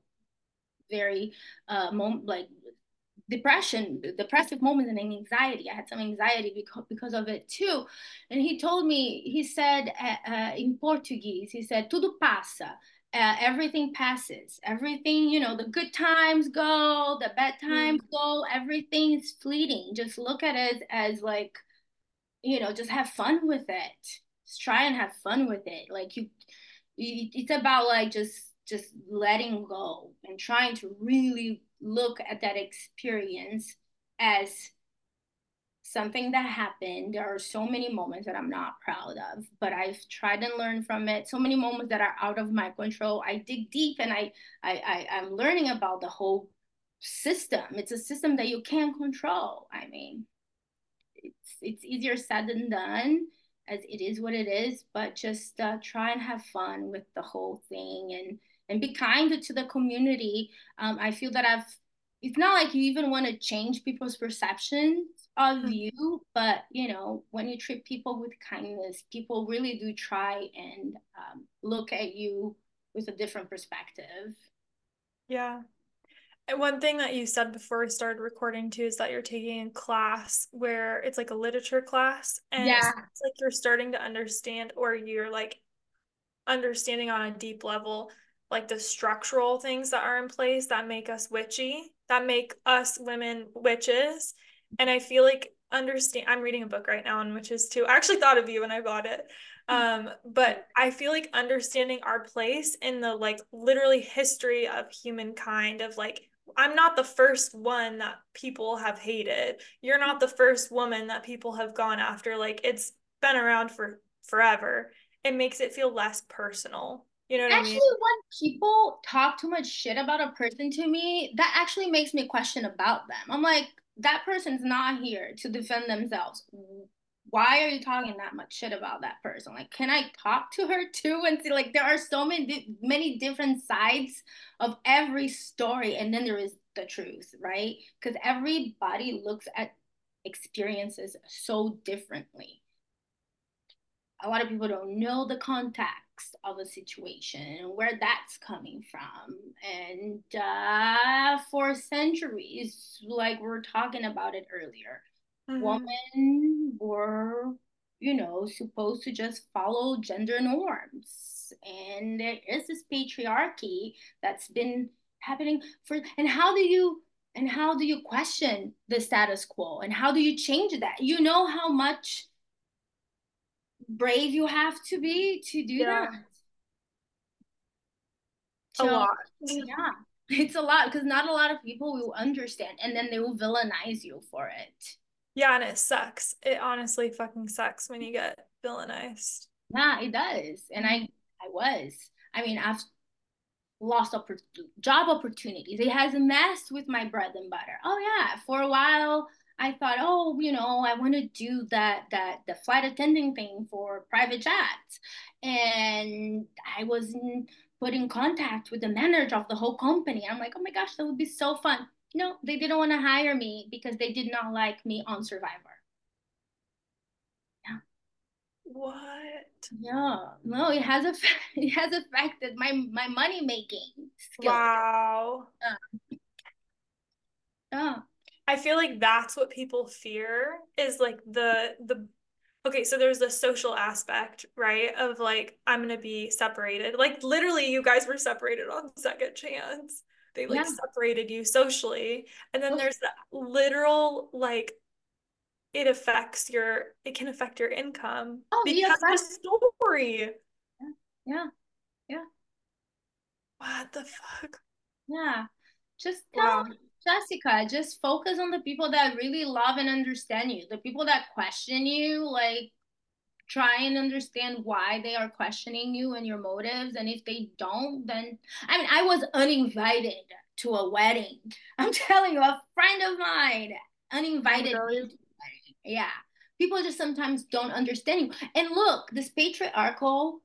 very uh mom like depression, depressive moments and anxiety. I had some anxiety because, because of it too. And he told me, he said uh, uh, in Portuguese, he said, tudo passa. Uh, everything passes. Everything, you know, the good times go, the bad times Mm. go, everything is fleeting. Just look at it as like, you know, just have fun with it. Just try and have fun with it. Like you, it's about like just just letting go and trying to really look at that experience as something that happened. There are so many moments that I'm not proud of, but I've tried and learned from it. So many moments that are out of my control. I dig deep and I I, I I'm learning about the whole system. It's a system that you can't control. I mean, it's it's easier said than done, as it is what it is, but just uh, try and have fun with the whole thing and and be kind to the community. um, I feel that I've it's not like you even want to change people's perceptions of you, but you know, when you treat people with kindness, people really do try and um, look at you with a different perspective. Yeah. And one thing that you said before we started recording too is that you're taking a class where it's like a literature class, and it Yeah. sounds like you're starting to understand, or you're like understanding on a deep level, like the structural things that are in place that make us witchy, that make us women witches. And I feel like understand I'm reading a book right now on witches too. I actually thought of you when I bought it. Um, but I feel like understanding our place in the like literally history of humankind of like I'm not the first one that people have hated. You're not the first woman that people have gone after. Like it's been around for forever. It makes it feel less personal. You know what I mean? Actually, when people talk too much shit about a person to me, that actually makes me question about them. I'm like, that person's not here to defend themselves. Why are you talking that much shit about that person? Like, can I talk to her too? And see, like, there are so many many different sides of every story, and then there is the truth, right? Because everybody looks at experiences so differently. A lot of people don't know the context of a situation and where that's coming from. And uh, for centuries, like we are talking about it earlier, Mhm. women were, you know, supposed to just follow gender norms. And there is this patriarchy that's been happening for, and how do you, and how do you question the status quo? And how do you change that? You know how much brave you have to be to do that. Yeah, a So lot. yeah, it's a lot because not a lot of people will understand, and then they will villainize you for it. Yeah, and it sucks. It honestly fucking sucks when you get villainized. Yeah, it does, and I I was. I mean, I've lost oppor- job opportunities. It has messed with my bread and butter. Oh yeah, for a while I thought, oh, you know, I want to do that that the flight attending thing for private jets, and I was in, put in contact with the manager of the whole company. I'm like, oh my gosh, that would be so fun. No, they didn't want to hire me because they did not like me on Survivor. Yeah. What? Yeah, no, it has a it has affected my my money making skills. Wow. Uh, yeah. I feel like that's what people fear is like the the okay, so there's the social aspect, right? Of like I'm gonna be separated. Like literally you guys were separated on Second Chance. They like Yeah. separated you socially. And then Oh, there's the literal like it affects your it can affect your income oh, yeah, because of the story. yeah, yeah, What the fuck? yeah. Just Wow. tell Jessica, just focus on the people that really love and understand you. The people that question you, like try and understand why they are questioning you and your motives. And if they don't, then I mean, I was uninvited to a wedding. I'm telling you, a friend of mine Oh, uninvited me really? to a wedding. Yeah. People just sometimes don't understand you. And look, this patriarchal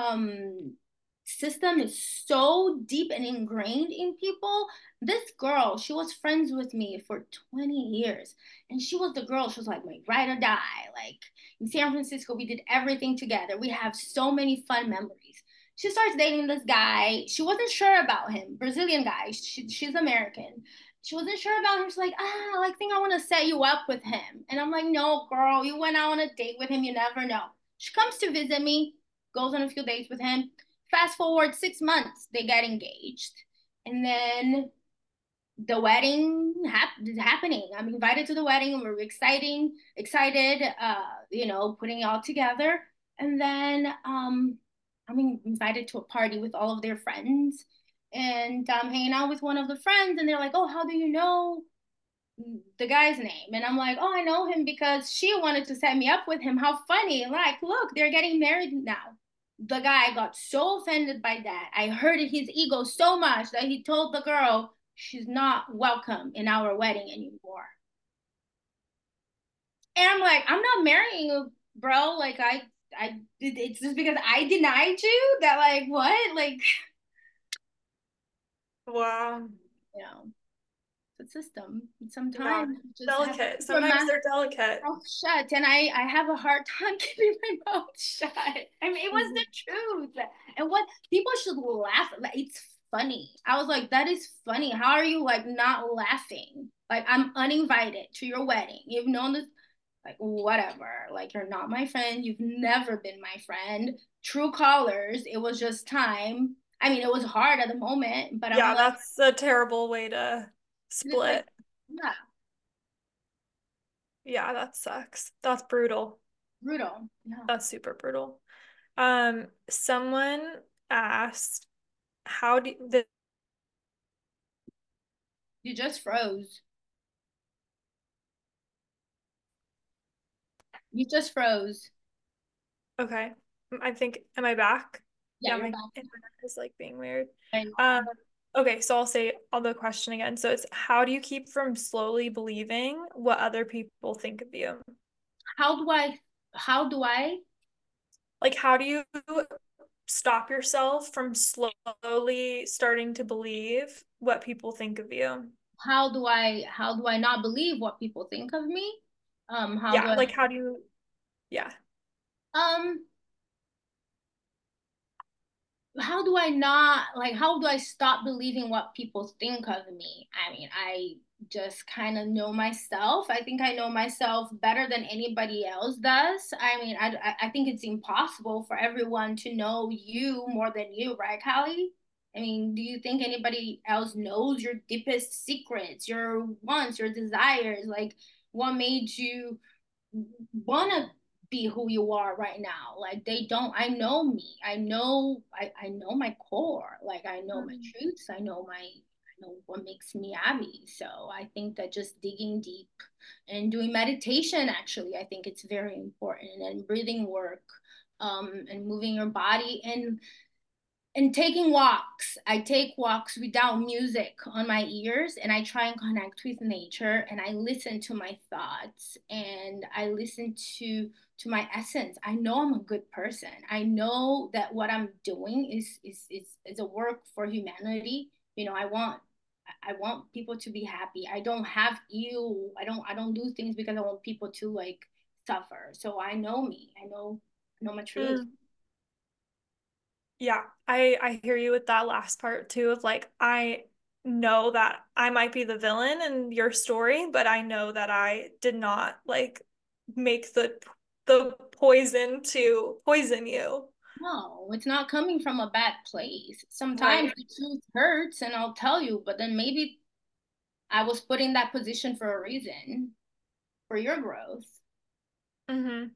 um system is so deep and ingrained in people. This girl, she was friends with me for twenty years. And she was the girl, she was like my ride or die. Like in San Francisco, we did everything together. We have so many fun memories. She starts dating this guy. She wasn't sure about him, Brazilian guy. She, she's American. She wasn't sure about him. She's like, ah, I think I want to set you up with him. And I'm like, no, girl, you went out on a date with him. You never know. She comes to visit me, goes on a few dates with him. Fast forward six months, they get engaged. And then the wedding hap- is happening. I'm invited to the wedding and we're exciting, excited, uh, you know, putting it all together. And then um, I'm invited to a party with all of their friends. And I'm hanging out with one of the friends, and they're like, oh, how do you know the guy's name? And I'm like, oh, I know him because she wanted to set me up with him. How funny. Like, look, they're getting married now. The guy got so offended by that. I hurted his ego so much that he told the girl she's not welcome in our wedding anymore. And I'm like, I'm not marrying you, bro. Like, I, I, it's just because I denied you that, like, what? Like, Wow. you know, the system. Yeah. Sometimes you just have to Delicate. keep your Sometimes mouth they're delicate. shut, and I, I have a hard time keeping my mouth shut. I mean, it was the Mhm. truth. And what people should laugh. Like, it's funny. I was like, that is funny. How are you like not laughing? Like, I'm uninvited to your wedding. You've known this, like, whatever. Like, you're not my friend. You've never been my friend. True colors. It was just time. I mean, it was hard at the moment, but I'm Yeah, like, that's a terrible way to it's like, split. yeah, Yeah, that sucks. That's brutal. brutal. Yeah. That's super brutal. Um, someone asked, how do the You just froze. You just froze. okay. I think, am I back? Yeah, Yeah, you're my back. internet is like being weird. I Um, know. okay, so I'll say all the question again. So it's how do you keep from slowly believing what other people think of you? How do I, how do I, Like, how do you stop yourself from slowly starting to believe what people think of you? how do I, how do I not believe what people think of me? Um, how do Yeah, I, like how do you, yeah. um, how do I not like how do I stop believing what people think of me? I mean, I just kind of know myself. I think I know myself better than anybody else does. I mean, I I think it's impossible for everyone to know you more than you, right, Callie? I mean, do you think anybody else knows your deepest secrets, your wants, your desires? Like, what made you want to be who you are right now? Like, they don't. I know me. I know I, I know my core. Like, I know my Mm. truths. I know my I know what makes me Abby. So I think that just digging deep and doing meditation, actually, I think it's very important, and breathing work, um and moving your body, and and taking walks. I take walks without music on my ears, and I try and connect with nature, and I listen to my thoughts, and I listen to to my essence. I know I'm a good person. I know that what I'm doing is is is, is a work for humanity. You know, I want I want people to be happy. I don't have you. I don't I don't do things because I want people to like suffer. So I know me. I know I know my truth. Mm. Yeah, I I hear you with that last part too of like I know that I might be the villain in your story, but I know that I did not like make the the poison to poison you. No, it's not coming from a bad place. Sometimes Right. the truth hurts, and I'll tell you, but then maybe I was put in that position for a reason, for your growth. Mm-hmm.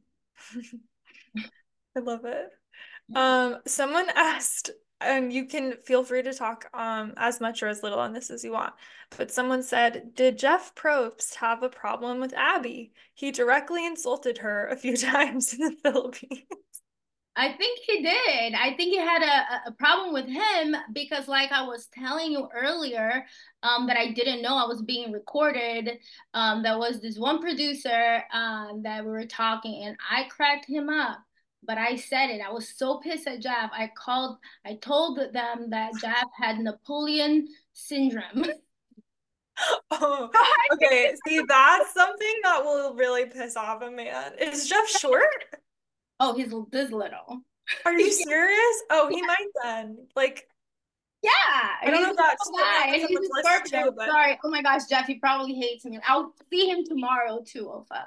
I love it. Yeah. Um, someone asked, and you can feel free to talk um as much or as little on this as you want, but someone said, did Jeff Probst have a problem with Abby? He directly insulted her a few times in the Philippines. I think he did. I think he had a, a problem with him because, like I was telling you earlier, um, that I didn't know I was being recorded. Um, there was this one producer um, that we were talking, and I cracked him up. But I said it. I was so pissed at Jeff. I called, I told them that Jeff had Napoleon syndrome. Oh, okay. See, that's something that will really piss off a man. Is Jeff short? Oh, he's this little. Are you serious? Oh, he might then. Like, Yeah, I don't he's know a if that's little putting him guy, on and he's someone's a list Scorpio. too, but Sorry. Oh my gosh, Jeff, he probably hates me. I'll see him tomorrow too. Oh fuck.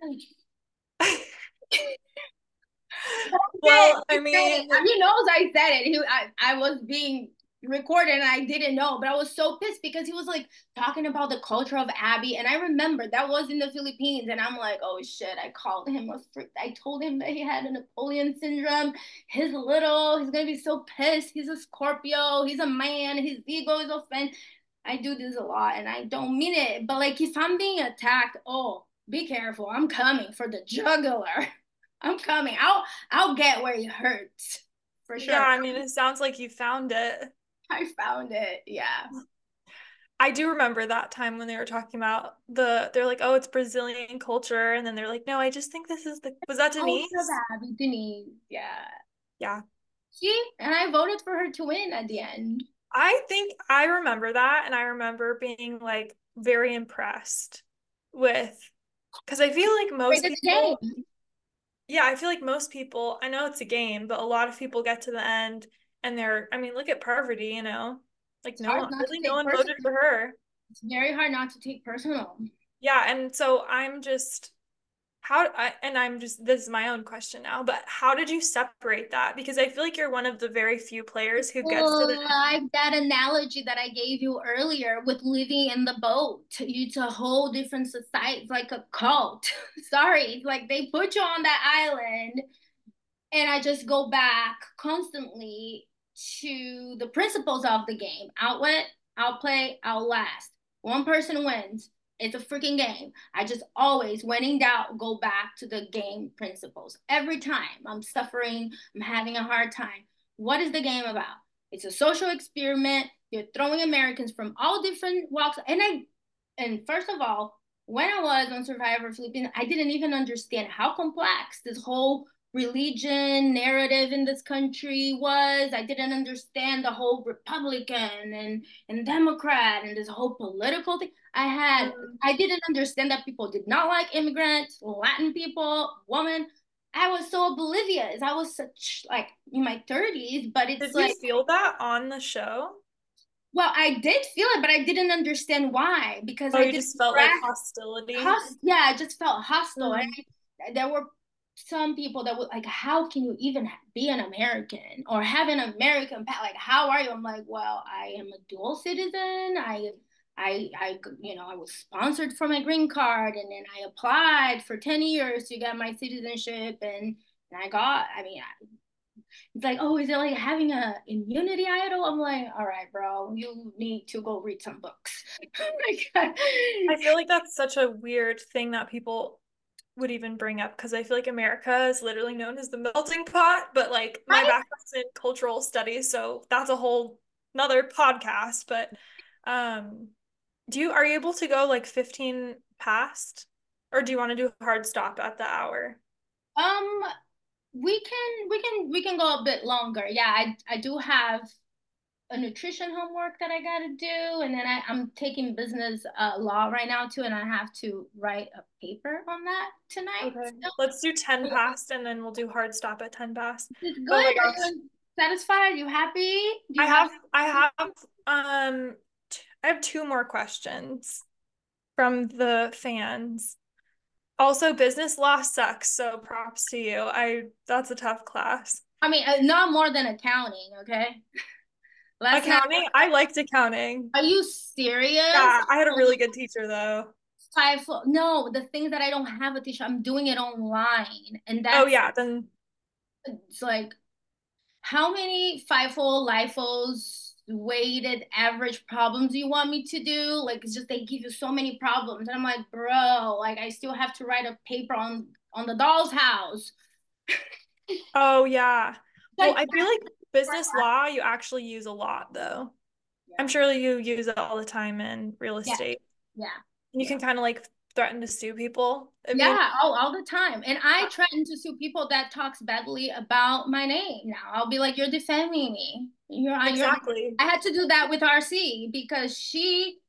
Shit, well, I I said it. mean, Uh, He knows I said it. He, I, I was being recorded and I didn't know, but I was so pissed because he was like talking about the culture of Abby, and I remember that was in the Philippines, and I'm like, oh shit! I called him a freak. I told him that he had a Napoleon syndrome. He's little. He's gonna be so pissed. He's a Scorpio. He's a man. His ego is offended. I do this a lot, and I don't mean it, but like if I'm being attacked, oh, be careful. I'm coming for the jugular. I'm coming. I'll I'll get where it hurts for yeah, sure. I mean, it sounds like you found it. I found it. Yeah. I do remember that time when they were talking about the, they're like, oh, it's Brazilian culture. And then they're like, no, I just think this is the, was that Ultra Denise? bad, Denise. Yeah. Yeah. See, and I voted for her to win at the end. I think I remember that. And I remember being like very impressed with, because I feel like Wait, most it's a people, game. yeah, I feel like most people, I know it's a game, but a lot of people get to the end and they're, I mean, look at Parvati, you know, like It's no hard one, not to really no take one voted personal. for her. It's very hard not to take personal. Yeah. And so I'm just, how I, and I'm just this is my own question now, but how did you separate that? Because I feel like you're one of the very few players who gets to the Like that analogy that I gave you earlier with living in the boat. It's a whole different society. It's like a cult. Sorry. It's like they put you on that island. and I just go back constantly to the principles of the game. Outwit, outplay, outlast. One person wins. It's a freaking game. I just always, when in doubt, go back to the game principles. Every time I'm suffering, I'm having a hard time. What is the game about? It's a social experiment. You're throwing Americans from all different walks. And I, and first of all, when I was on Survivor Philippines, I didn't even understand how complex this whole religion narrative in this country was. I didn't understand the whole Republican and and Democrat and this whole political thing. I had Mm. I didn't understand that people did not like immigrants, Latin people, women. I was so oblivious. I was such like in my thirties, but it's Did you like, feel that on the show? well, I did feel it, but I didn't understand why because Oh, I you didn't just felt like grasp hostility? Host, yeah, I just felt hostile. And Mm. I, there were some people that would like, how can you even be an American or have an American pa- like, how are you? I'm like, well, I am a dual citizen. I, I, I, you know, I was sponsored for my green card, and then I applied for ten years to get my citizenship, and and I got. I mean, it's like, oh, is it like having a immunity idol? I'm like, all right, bro, you need to go read some books. Like, I feel like that's such a weird thing that people would even bring up because I feel like America is literally known as the melting pot, but like my I background's in cultural studies, so that's a whole another podcast. But um, do you are you able to go like fifteen past, or do you want to do a hard stop at the hour? Um, we can we can we can go a bit longer. Yeah, I I do have a nutrition homework that I gotta do, and then I, I'm taking business uh, law right now too, and I have to write a paper on that tonight. Okay, So let's do ten past and then we'll do hard stop at ten past. it's Oh my good. Are gosh. you satisfied? Are you happy? Do I you have? have I have um t- I have two more questions from the fans. Also, business law sucks, so props to you. I That's a tough class. I mean, uh, not more than accounting, okay? Let's not. Accounting, I liked accounting. Are you serious? Yeah, I had a really good teacher though. Five. No, the thing that I don't have a teacher, I'm doing it online, and Oh that's yeah, then it's like, how many FIFO, LIFOs, weighted average problems do you want me to do? Like, it's just they give you so many problems. And I'm like, bro, like I still have to write a paper on on the doll's house. oh yeah. Well, Like, I feel like business law you actually use a lot though. I'm yeah, sure you use it all the time in real yeah, estate. yeah, You yeah. can kind of like threaten to sue people if you Yeah, all, all the time. And I threaten to sue people that talks badly about my name now. I'll be like, you're defaming me. You're, you're, exactly. I had to do that with R C because she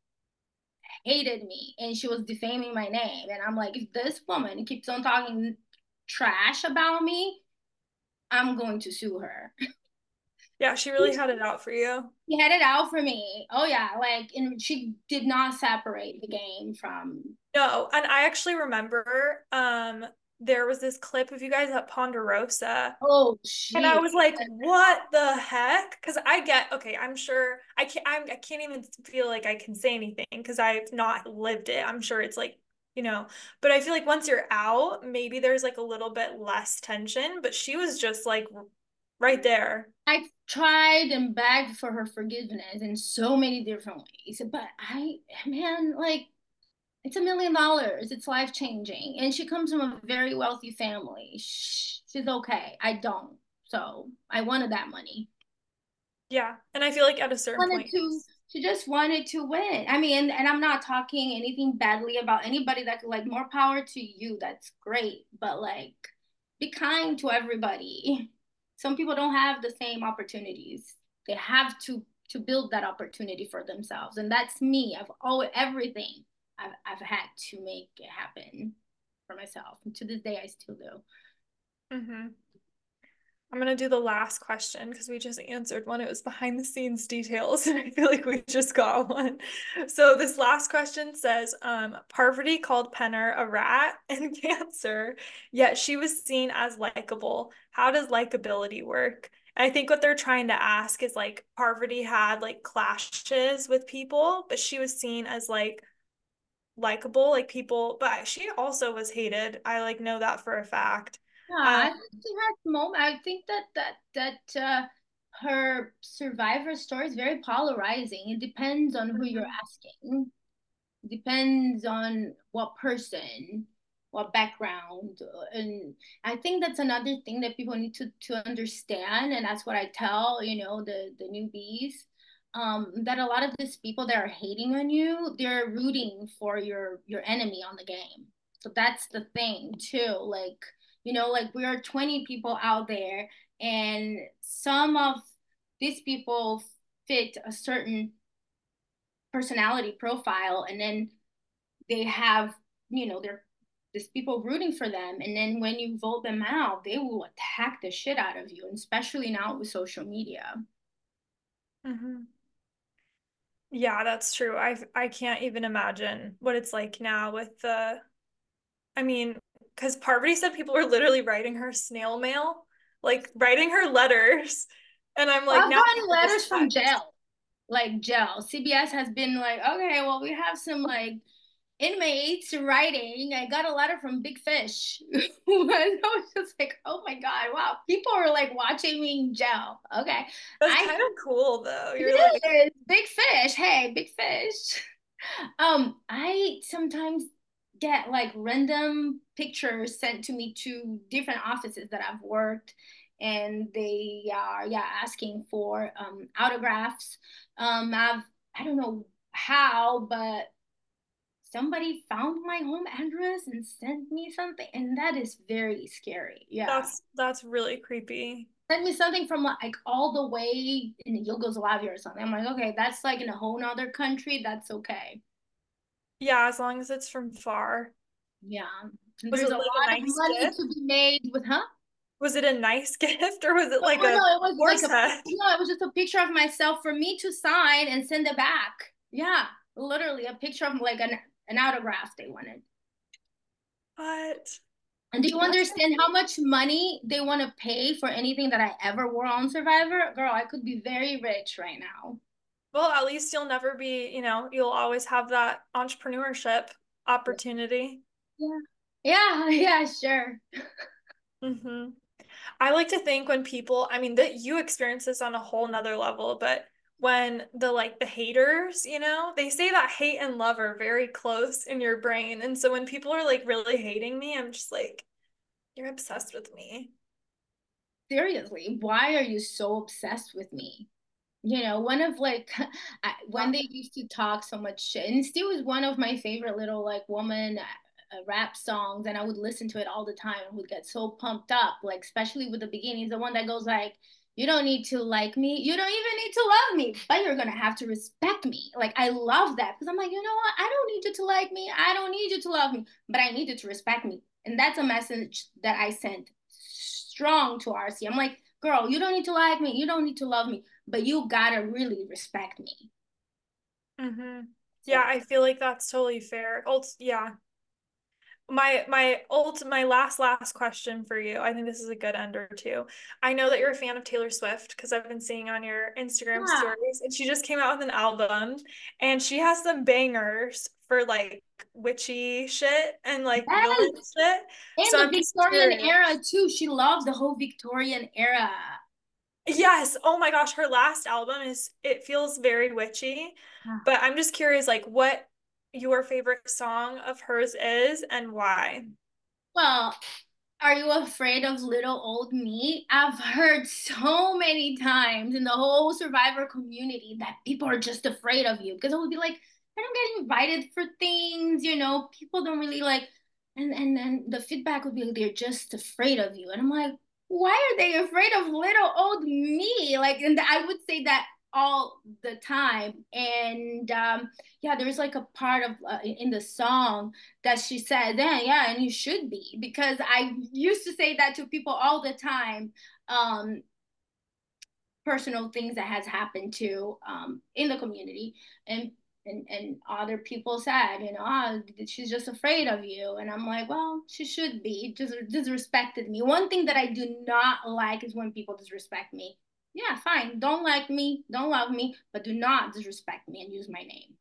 hated me and she was defaming my name. And I'm like, if this woman keeps on talking trash about me, I'm going to sue her. Yeah, she really had it out for you. She had it out for me. Oh yeah, like, and she did not separate the game from. No, and I actually remember um there was this clip of you guys at Ponderosa. Oh And I gee. was like, what the heck? Because I get, okay, I'm sure I can't I'm, I can't even feel like I can say anything because I've not lived it. I'm sure it's like, you know, but I feel like once you're out, maybe there's like a little bit less tension, but she was just like right there. I tried and begged for her forgiveness in so many different ways, but I, man, like, it's a million dollars. It's life changing. And she comes from a very wealthy family. She's okay. I don't. So I wanted that money. Yeah. And I feel like at a certain Wanted point, to, she just wanted to win. I mean, and, and I'm not talking anything badly about anybody that could, like, more power to you. That's great. But like, be kind to everybody. Some people don't have the same opportunities. They have to to build that opportunity for themselves. And that's me. I've always everything I've I've had to make it happen for myself. And to this day I still do. hmm I'm gonna do the last question because we just answered one. It was behind the scenes details, and I feel like we just got one. So this last question says, um, Parvati called Penner a rat and cancer, yet she was seen as likable. How does likability work? And I think what they're trying to ask is like Parvati had like clashes with people, but she was seen as like likable, like people, but she also was hated. I like know that for a fact. Yeah, Um, I think she has moment. I think that that that uh, her survivor story is very polarizing. It depends on who you're mhm, asking. It depends on what person, what background, uh, and I think that's another thing that people need to to understand. And that's what I tell, you know, the the newbies. Um, that a lot of these people that are hating on you, they're rooting for your your enemy on the game. So that's the thing too. Like, you know, like we are twenty people out there, and some of these people fit a certain personality profile, and then they have, you know, they're there's people rooting for them, and then when you vote them out, they will attack the shit out of you, and especially now with social media. mhm. Yeah, that's true. I I can't even imagine what it's like now with the, I mean, because Parvati said people were literally writing her snail mail, like writing her letters. And I'm like, I've now gotten people just letters from text. jail, like jail. C B S has been like, okay, well, we have some like inmates writing. I got a letter from Big Fish. And I was just like, oh my God, wow. People are like watching me in jail. Okay. That's I kind of cool though. You're like, It is Big Fish. Hey, Big Fish. Um, I sometimes get like random pictures sent to me to different offices that I've worked, and they are, yeah, asking for um autographs. Um, I've I don't know how, but somebody found my home address and sent me something, and that is very scary. Yeah. that's that's really creepy. Sent me something from like all the way in Yugoslavia or something. I'm like, okay, that's like in a whole nother country. That's okay. Yeah, as long as it's from far. Yeah. And Was there's it a like a lot of nice money gift? to be made with, huh? Was it a nice gift or was it Oh like no, a it was like horse a head? no, it was just a picture of myself for me to sign and send it back. Yeah, literally a picture of like an an autograph they wanted. What? And do you That's so understand how cool. much money they want to pay for anything that I ever wore on Survivor? Girl, I could be very rich right now. Well, at least you'll never be, you know, you'll always have that entrepreneurship opportunity. Yeah. Yeah, yeah, sure. hmm I like to think when people, I mean, that you experience this on a whole nother level, but when the like the haters, you know, they say that hate and love are very close in your brain. And so when people are like really hating me, I'm just like, you're obsessed with me. Seriously, why are you so obsessed with me? You know, one of like I, when they used to talk so much shit, and still is one of my favorite little like woman uh, rap songs, and I would listen to it all the time and would get so pumped up, like especially with the beginning, the one that goes like, "You don't need to like me, you don't even need to love me, but you're gonna have to respect me." Like I love that because I'm like, you know what? I don't need you to like me, I don't need you to love me, but I need you to respect me, and that's a message that I sent strong to R C. I'm like, girl, you don't need to like me, you don't need to love me, but you gotta really respect me. hmm Yeah, So I feel like that's totally fair. Ult yeah, My my ult my last last question for you. I think this is a good ender too. I know that you're a fan of Taylor Swift because I've been seeing on your Instagram yeah, stories, and she just came out with an album, and she has some bangers for like witchy shit and like villain yes, shit. in So the I'm just Victorian curious. era too. She loves the whole Victorian era. Yes, oh my gosh, her last album is it feels very witchy, but I'm just curious like what your favorite song of hers is and why. Well, are you afraid of little old me? I've heard so many times in the whole survivor community that people are just afraid of you because I would be like, I don't get invited for things, you know, people don't really like, and and then the feedback would be like, they're just afraid of you. And I'm like, why are they afraid of little old me? Like, and I would say that all the time. And um, yeah, there's like a part of uh, in the song that she said, then yeah, and you should be, because I used to say that to people all the time. Um, personal things that has happened to um in the community, and and and other people said, you know, oh, she's just afraid of you, and I'm like, well, she should be. Just disrespected me. One thing that I do not like is when people disrespect me. Yeah, fine, don't like me, don't love me, but do not disrespect me and use my name.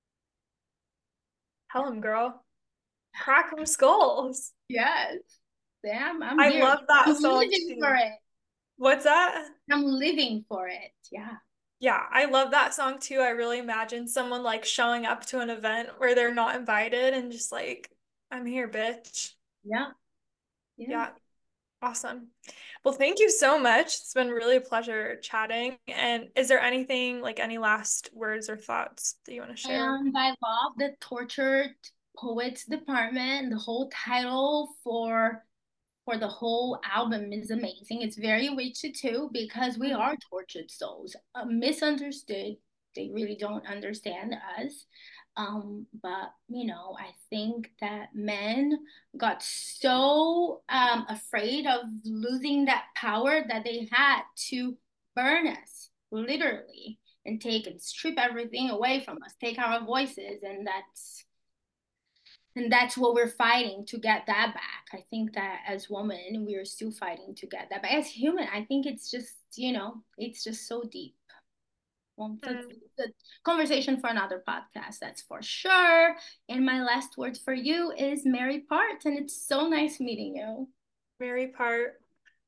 Tell him, girl. Crack 'em skulls. Yes. Damn, I'm I here. love that I'm song living too. for it. What's that? I'm living for it. Yeah. Yeah, I love that song too. I really imagine someone like showing up to an event where they're not invited and just like, I'm here, bitch. Yeah. Yeah. Yeah, awesome. Well, thank you so much. It's been really a pleasure chatting. And is there anything, like any last words or thoughts that you want to share? And I love the Tortured Poets Department. The whole title for for the whole album is amazing. It's very rich too because we Mhm. are tortured souls, uh, misunderstood. They really don't understand us. Um, but you know, I think that men got so um, afraid of losing that power that they had to burn us, literally, and take and strip everything away from us, take our voices, and that's and that's what we're fighting to get that back. I think that as women we are still fighting to get that back. As human, I think it's just, you know, it's just so deep. Well, that's Mm, the conversation for another podcast, that's for sure. And my last words for you is Mary Part, and it's so nice meeting you. Mary Part.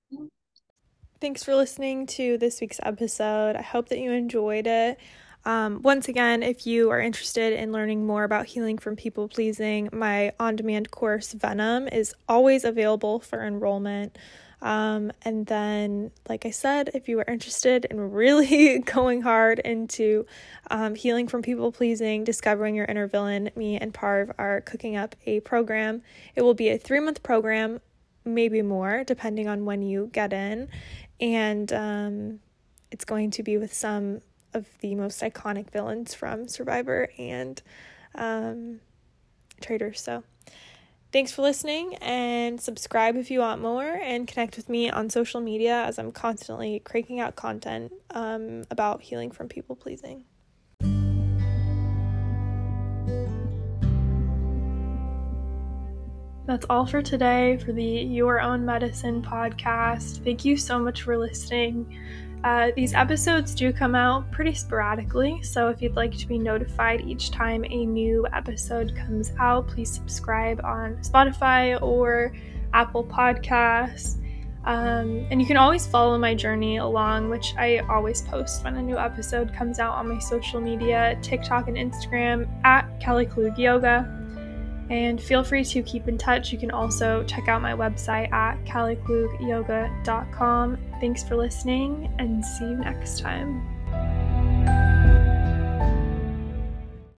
Thanks for listening to this week's episode. I hope that you enjoyed it. Um, once again, if you are interested in learning more about healing from people pleasing, my on demand course, Venom, is always available for enrollment. Um, and then, like I said, if you are interested in really going hard into um, healing from people pleasing, discovering your inner villain, me and Parv are cooking up a program. It will be a three month program, maybe more, depending on when you get in. And um, it's going to be with some of the most iconic villains from Survivor and um, Traitors. So thanks for listening, and subscribe if you want more, and connect with me on social media as I'm constantly cranking out content um, about healing from people pleasing. That's all for today for the Your Own Medicine podcast. Thank you so much for listening. Uh, these episodes do come out pretty sporadically, so if you'd like to be notified each time a new episode comes out, please subscribe on Spotify or Apple Podcasts. Um, and you can always follow my journey along, which I always post when a new episode comes out on my social media, TikTok and Instagram, at Kelly Klug Yoga. And feel free to keep in touch. You can also check out my website at kelly klug yoga dot com. Thanks for listening, and see you next time.